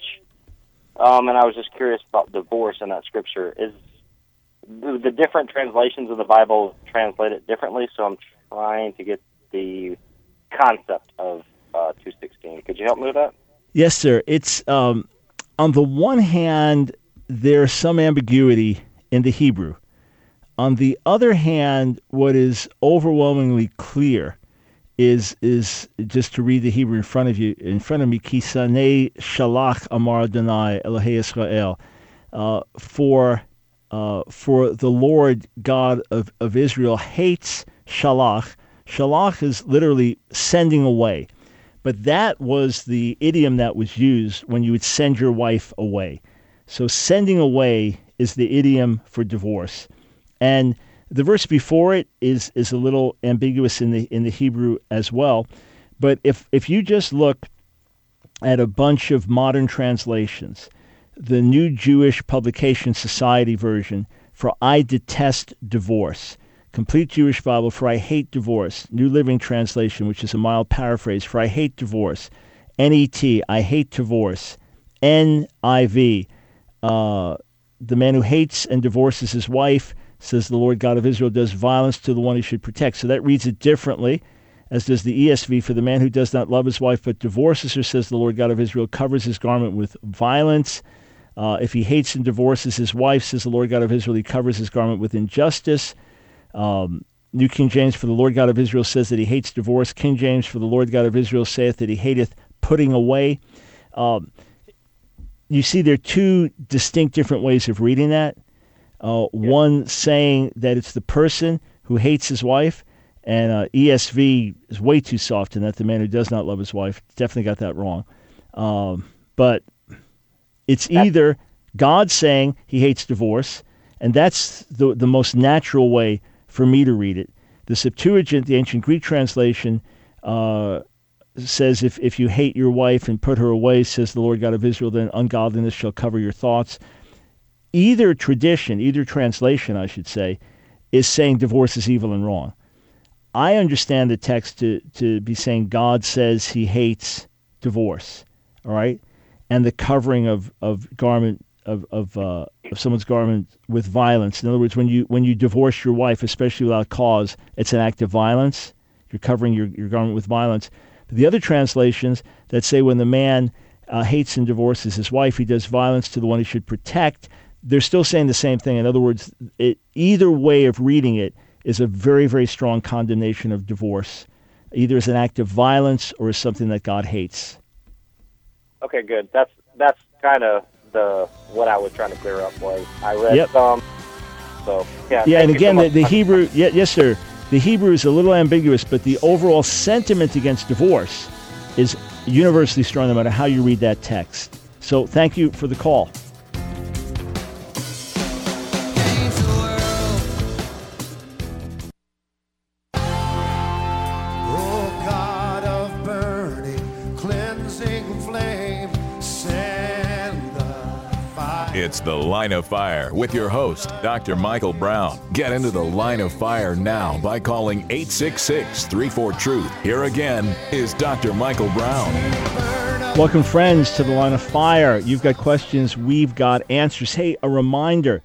um, and I was just curious about divorce in that scripture. Is the, the different translations of the Bible translate it differently? So I'm trying to get the concept of uh, two sixteen. Could you help me with that? Yes, sir. It's um, on the one hand, there's some ambiguity in the Hebrew. On the other hand, what is overwhelmingly clear is is just to read the Hebrew in front of you, in front of me, Kisanei Shalach Amar Adonai Elohei Israel, uh, for uh, for the Lord God of, of Israel hates Shalach. Shalach is literally sending away, but that was the idiom that was used when you would send your wife away. So sending away is the idiom for divorce. And the verse before it is is a little ambiguous in the in the Hebrew as well. But if if you just look at a bunch of modern translations, the New Jewish Publication Society version for I detest divorce, Complete Jewish Bible for I hate divorce, New Living Translation, which is a mild paraphrase for I hate divorce, N E T, I hate divorce, N I V, uh, the man who hates and divorces his wife, says the Lord God of Israel, does violence to the one he should protect. So that reads it differently, as does the E S V. For the man who does not love his wife but divorces her, says the Lord God of Israel, covers his garment with violence. Uh, if he hates and divorces his wife, says the Lord God of Israel, he covers his garment with injustice. Um, New King James, for the Lord God of Israel says that he hates divorce. King James, for the Lord God of Israel saith that he hateth putting away. Um, you see there are two distinct different ways of reading that. Uh, yeah. One saying that it's the person who hates his wife, and uh, E S V is way too soft in that the man who does not love his wife. Definitely got that wrong. Um, but it's either God saying he hates divorce, and that's the the most natural way for me to read it. The Septuagint, the ancient Greek translation, uh, says if, if you hate your wife and put her away, says the Lord God of Israel, then ungodliness shall cover your thoughts. Either tradition, either translation, I should say, is saying divorce is evil and wrong. I understand the text to, to be saying God says he hates divorce, all right, and the covering of of garment of of, uh, of someone's garment with violence. In other words, when you when you divorce your wife, especially without cause, it's an act of violence. You're covering your, your garment with violence. But the other translations that say when the man uh, hates and divorces his wife, he does violence to the one he should protect. They're still saying the same thing. In other words, it, either way of reading it is a very, very strong condemnation of divorce, either as an act of violence or as something that God hates. Okay, good. That's that's kind of the what I was trying to clear up was I read yep. some. So yeah. Yeah, and again, so the, the Hebrew. Yeah, yes, sir. The Hebrew is a little ambiguous, but the overall sentiment against divorce is universally strong, no matter how you read that text. So, thank you for the call. It's The Line of Fire with your host, Doctor Michael Brown. Get into the Line of Fire now by calling eight six six, three four, truth. Here again is Doctor Michael Brown. Welcome, friends, to The Line of Fire. You've got questions, we've got answers. Hey, a reminder,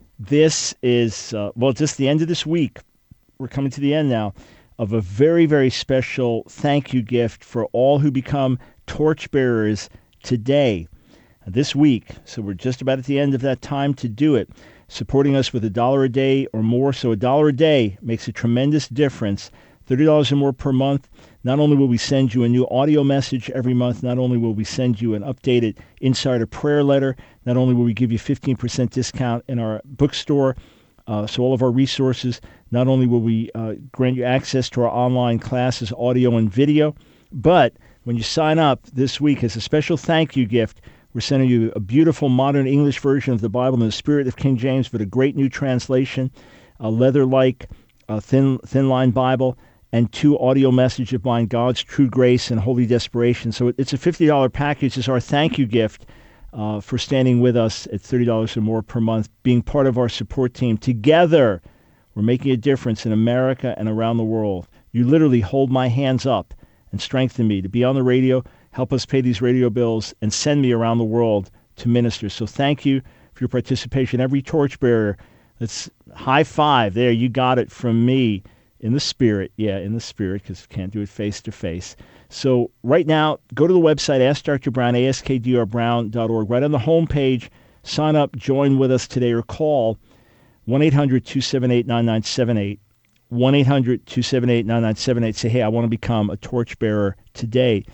this is, uh, well, just the end of this week. We're coming to the end now of a very, very special thank you gift for all who become torchbearers today. This week, so we're just about at the end of that time to do it, supporting us with a dollar a day or more. So a dollar a day makes a tremendous difference. thirty dollars or more per month. Not only will we send you a new audio message every month, not only will we send you an updated insider prayer letter, not only will we give you fifteen percent discount in our bookstore, uh, so all of our resources, not only will we uh, grant you access to our online classes, audio and video, but when you sign up this week as a special thank you gift, we're sending you a beautiful modern English version of the Bible in the spirit of King James, but a great new translation, a leather-like, uh, thin, thin-line Bible, and two audio messages of mine, God's True Grace and Holy Desperation. So it's a fifty dollars package. It's our thank you gift uh, for standing with us at thirty dollars or more per month, being part of our support team. Together, we're making a difference in America and around the world. You literally hold my hands up and strengthen me to be on the radio, help us pay these radio bills, and send me around the world to minister. So thank you for your participation. Every torchbearer, let's high five. There, you got it from me in the spirit. Yeah, in the spirit, because we can't do it face-to-face. So right now, go to the website, Ask Doctor Brown, ask d r brown dot org. Right on the homepage, sign up, join with us today, or call one eight hundred, two seven eight, nine nine seven eight. one eight hundred, two seven eight, nine nine seven eight. Say, hey, I want to become a torchbearer today.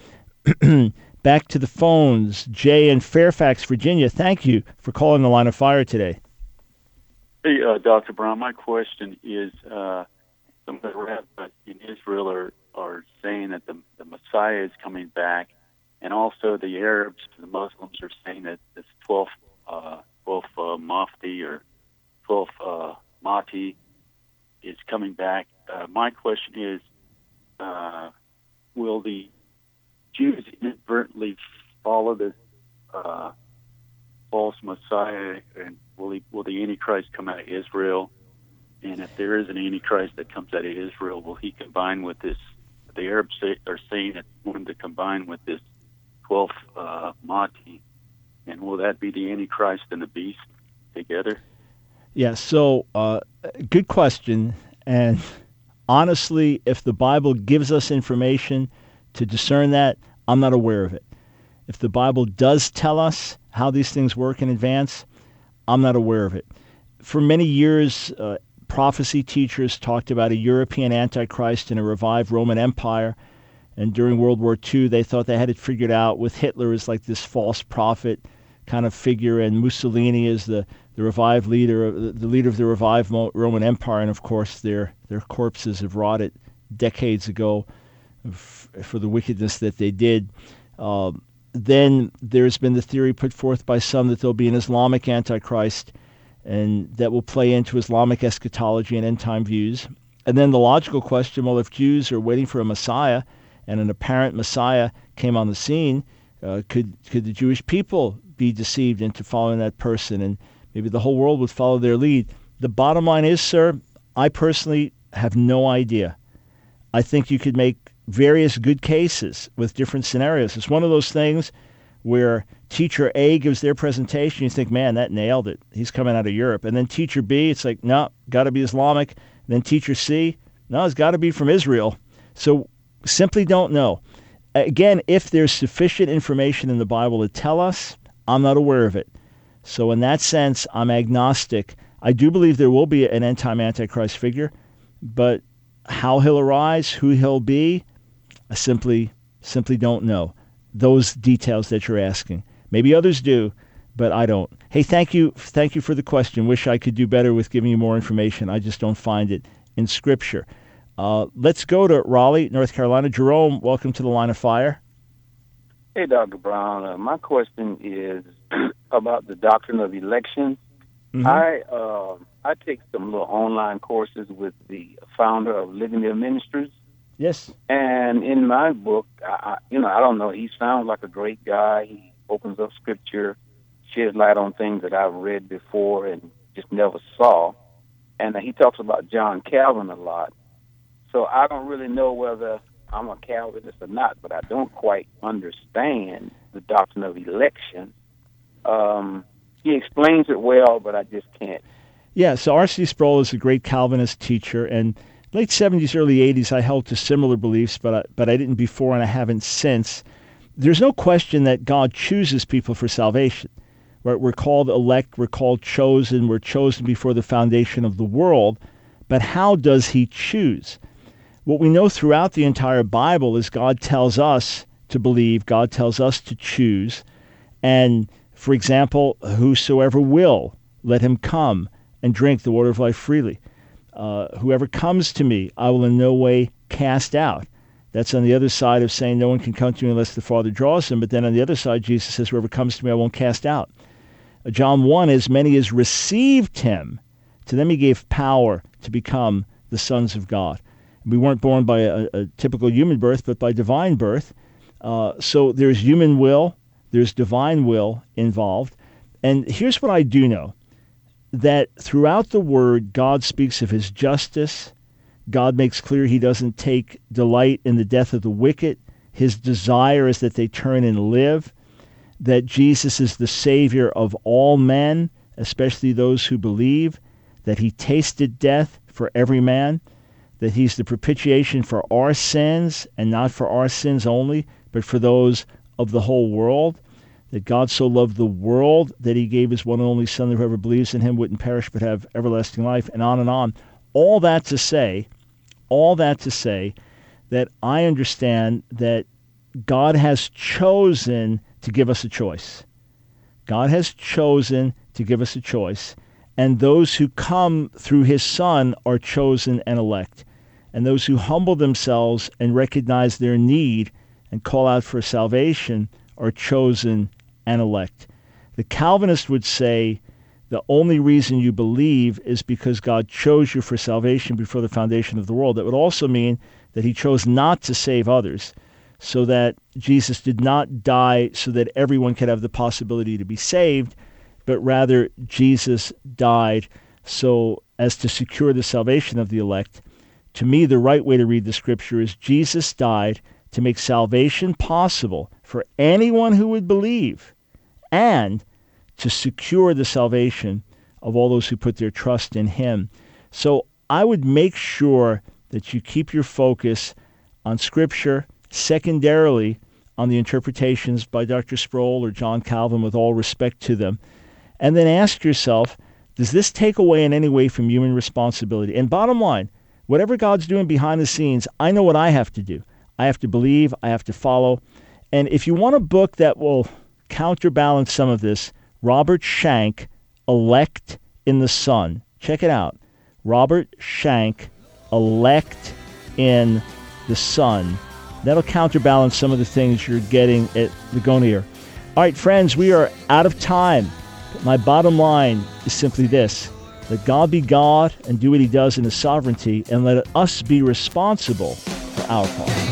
Back to the phones. Jay in Fairfax, Virginia. Thank you for calling the Line of Fire today. Hey, uh, Doctor Brown, my question is, uh, some of the rabbis in Israel are, are saying that the, the Messiah is coming back, and also the Arabs, the Muslims, are saying that this twelfth, uh, twelfth uh, Mahdi or twelfth uh, Mahdi is coming back. Uh, my question is, uh, will the Jews inadvertently follow this uh, false Messiah, and will he, will the Antichrist come out of Israel? And if there is an Antichrist that comes out of Israel, will he combine with this? The Arabs say, are saying it's going to combine with this twelfth uh, Mahdi, and will that be the Antichrist and the beast together? Yeah. So, uh, good question. And honestly, if the Bible gives us information to discern that, I'm not aware of it. If the Bible does tell us how these things work in advance, I'm not aware of it. For many years, uh, prophecy teachers talked about a European Antichrist and a revived Roman Empire. And during World War Two, they thought they had it figured out with Hitler as like this false prophet kind of figure, and Mussolini as the, the revived leader, the leader of the revived Roman Empire. And of course, their their corpses have rotted decades ago for the wickedness that they did. Uh, then there's been the theory put forth by some that there'll be an Islamic Antichrist, and that will play into Islamic eschatology and end-time views. And then the logical question, well, if Jews are waiting for a Messiah and an apparent Messiah came on the scene, uh, could could the Jewish people be deceived into following that person, and maybe the whole world would follow their lead? The bottom line is, sir, I personally have no idea. I think you could make various good cases with different scenarios. It's one of those things where teacher A gives their presentation, you think, man, that nailed it. He's coming out of Europe. And then teacher B, it's like, no, got to be Islamic. And then teacher C, no, it's got to be from Israel. So simply don't know. Again, if there's sufficient information in the Bible to tell us, I'm not aware of it. So in that sense, I'm agnostic. I do believe there will be an end-time Antichrist figure, but how he'll arise, who he'll be, I simply, simply don't know those details that you're asking. Maybe others do, but I don't. Hey, thank you, thank you for the question. Wish I could do better with giving you more information. I just don't find it in Scripture. Uh, let's go to Raleigh, North Carolina. Jerome, welcome to the Line of Fire. Hey, Doctor Brown. Uh, my question is about the doctrine of election. Mm-hmm. I uh, I take some little online courses with the founder of Living There Ministries. Yes. And in my book, I, you know, I don't know, he sounds like a great guy. He opens up Scripture, sheds light on things that I've read before and just never saw. And he talks about John Calvin a lot. So I don't really know whether I'm a Calvinist or not, but I don't quite understand the doctrine of election. Um, he explains it well, but I just can't. Yeah, so R C Sproul is a great Calvinist teacher, and late seventies, early eighties, I held to similar beliefs, but I, but I didn't before and I haven't since. There's no question that God chooses people for salvation. Right? We're called elect, we're called chosen, we're chosen before the foundation of the world, but how does he choose? What we know throughout the entire Bible is God tells us to believe, God tells us to choose, and, for example, whosoever will, let him come and drink the water of life freely. Uh, whoever comes to me, I will in no way cast out. That's on the other side of saying no one can come to me unless the Father draws him. But then on the other side, Jesus says, whoever comes to me, I won't cast out. Uh, John one, as many as received him, to them he gave power to become the sons of God. We weren't born by a, a typical human birth, but by divine birth. Uh, so there's human will, there's divine will involved. And here's what I do know, that throughout the Word, God speaks of his justice. God makes clear he doesn't take delight in the death of the wicked. His desire is that they turn and live, that Jesus is the Savior of all men, especially those who believe, that he tasted death for every man, that he's the propitiation for our sins, and not for our sins only, but for those of the whole world, that God so loved the world that he gave his one and only Son, that whoever believes in him wouldn't perish but have everlasting life, and on and on. All that to say, all that to say that I understand that God has chosen to give us a choice. God has chosen to give us a choice, and those who come through his Son are chosen and elect. And those who humble themselves and recognize their need and call out for salvation are chosen and elect. The Calvinist would say the only reason you believe is because God chose you for salvation before the foundation of the world. That would also mean that he chose not to save others, so that Jesus did not die so that everyone could have the possibility to be saved, but rather Jesus died so as to secure the salvation of the elect. To me, the right way to read the Scripture is Jesus died to make salvation possible for anyone who would believe, and to secure the salvation of all those who put their trust in him. So I would make sure that you keep your focus on Scripture, secondarily on the interpretations by Doctor Sproul or John Calvin, with all respect to them, and then ask yourself, does this take away in any way from human responsibility? And bottom line, whatever God's doing behind the scenes, I know what I have to do. I have to believe, I have to follow. And if you want a book that will counterbalance some of this, Robert Shank, Elect in the Son. Check it out. Robert Shank, Elect in the Son. That'll counterbalance some of the things you're getting at Ligonier. All right, friends, we are out of time. But my bottom line is simply this. Let God be God and do what he does in his sovereignty, and let us be responsible for our part.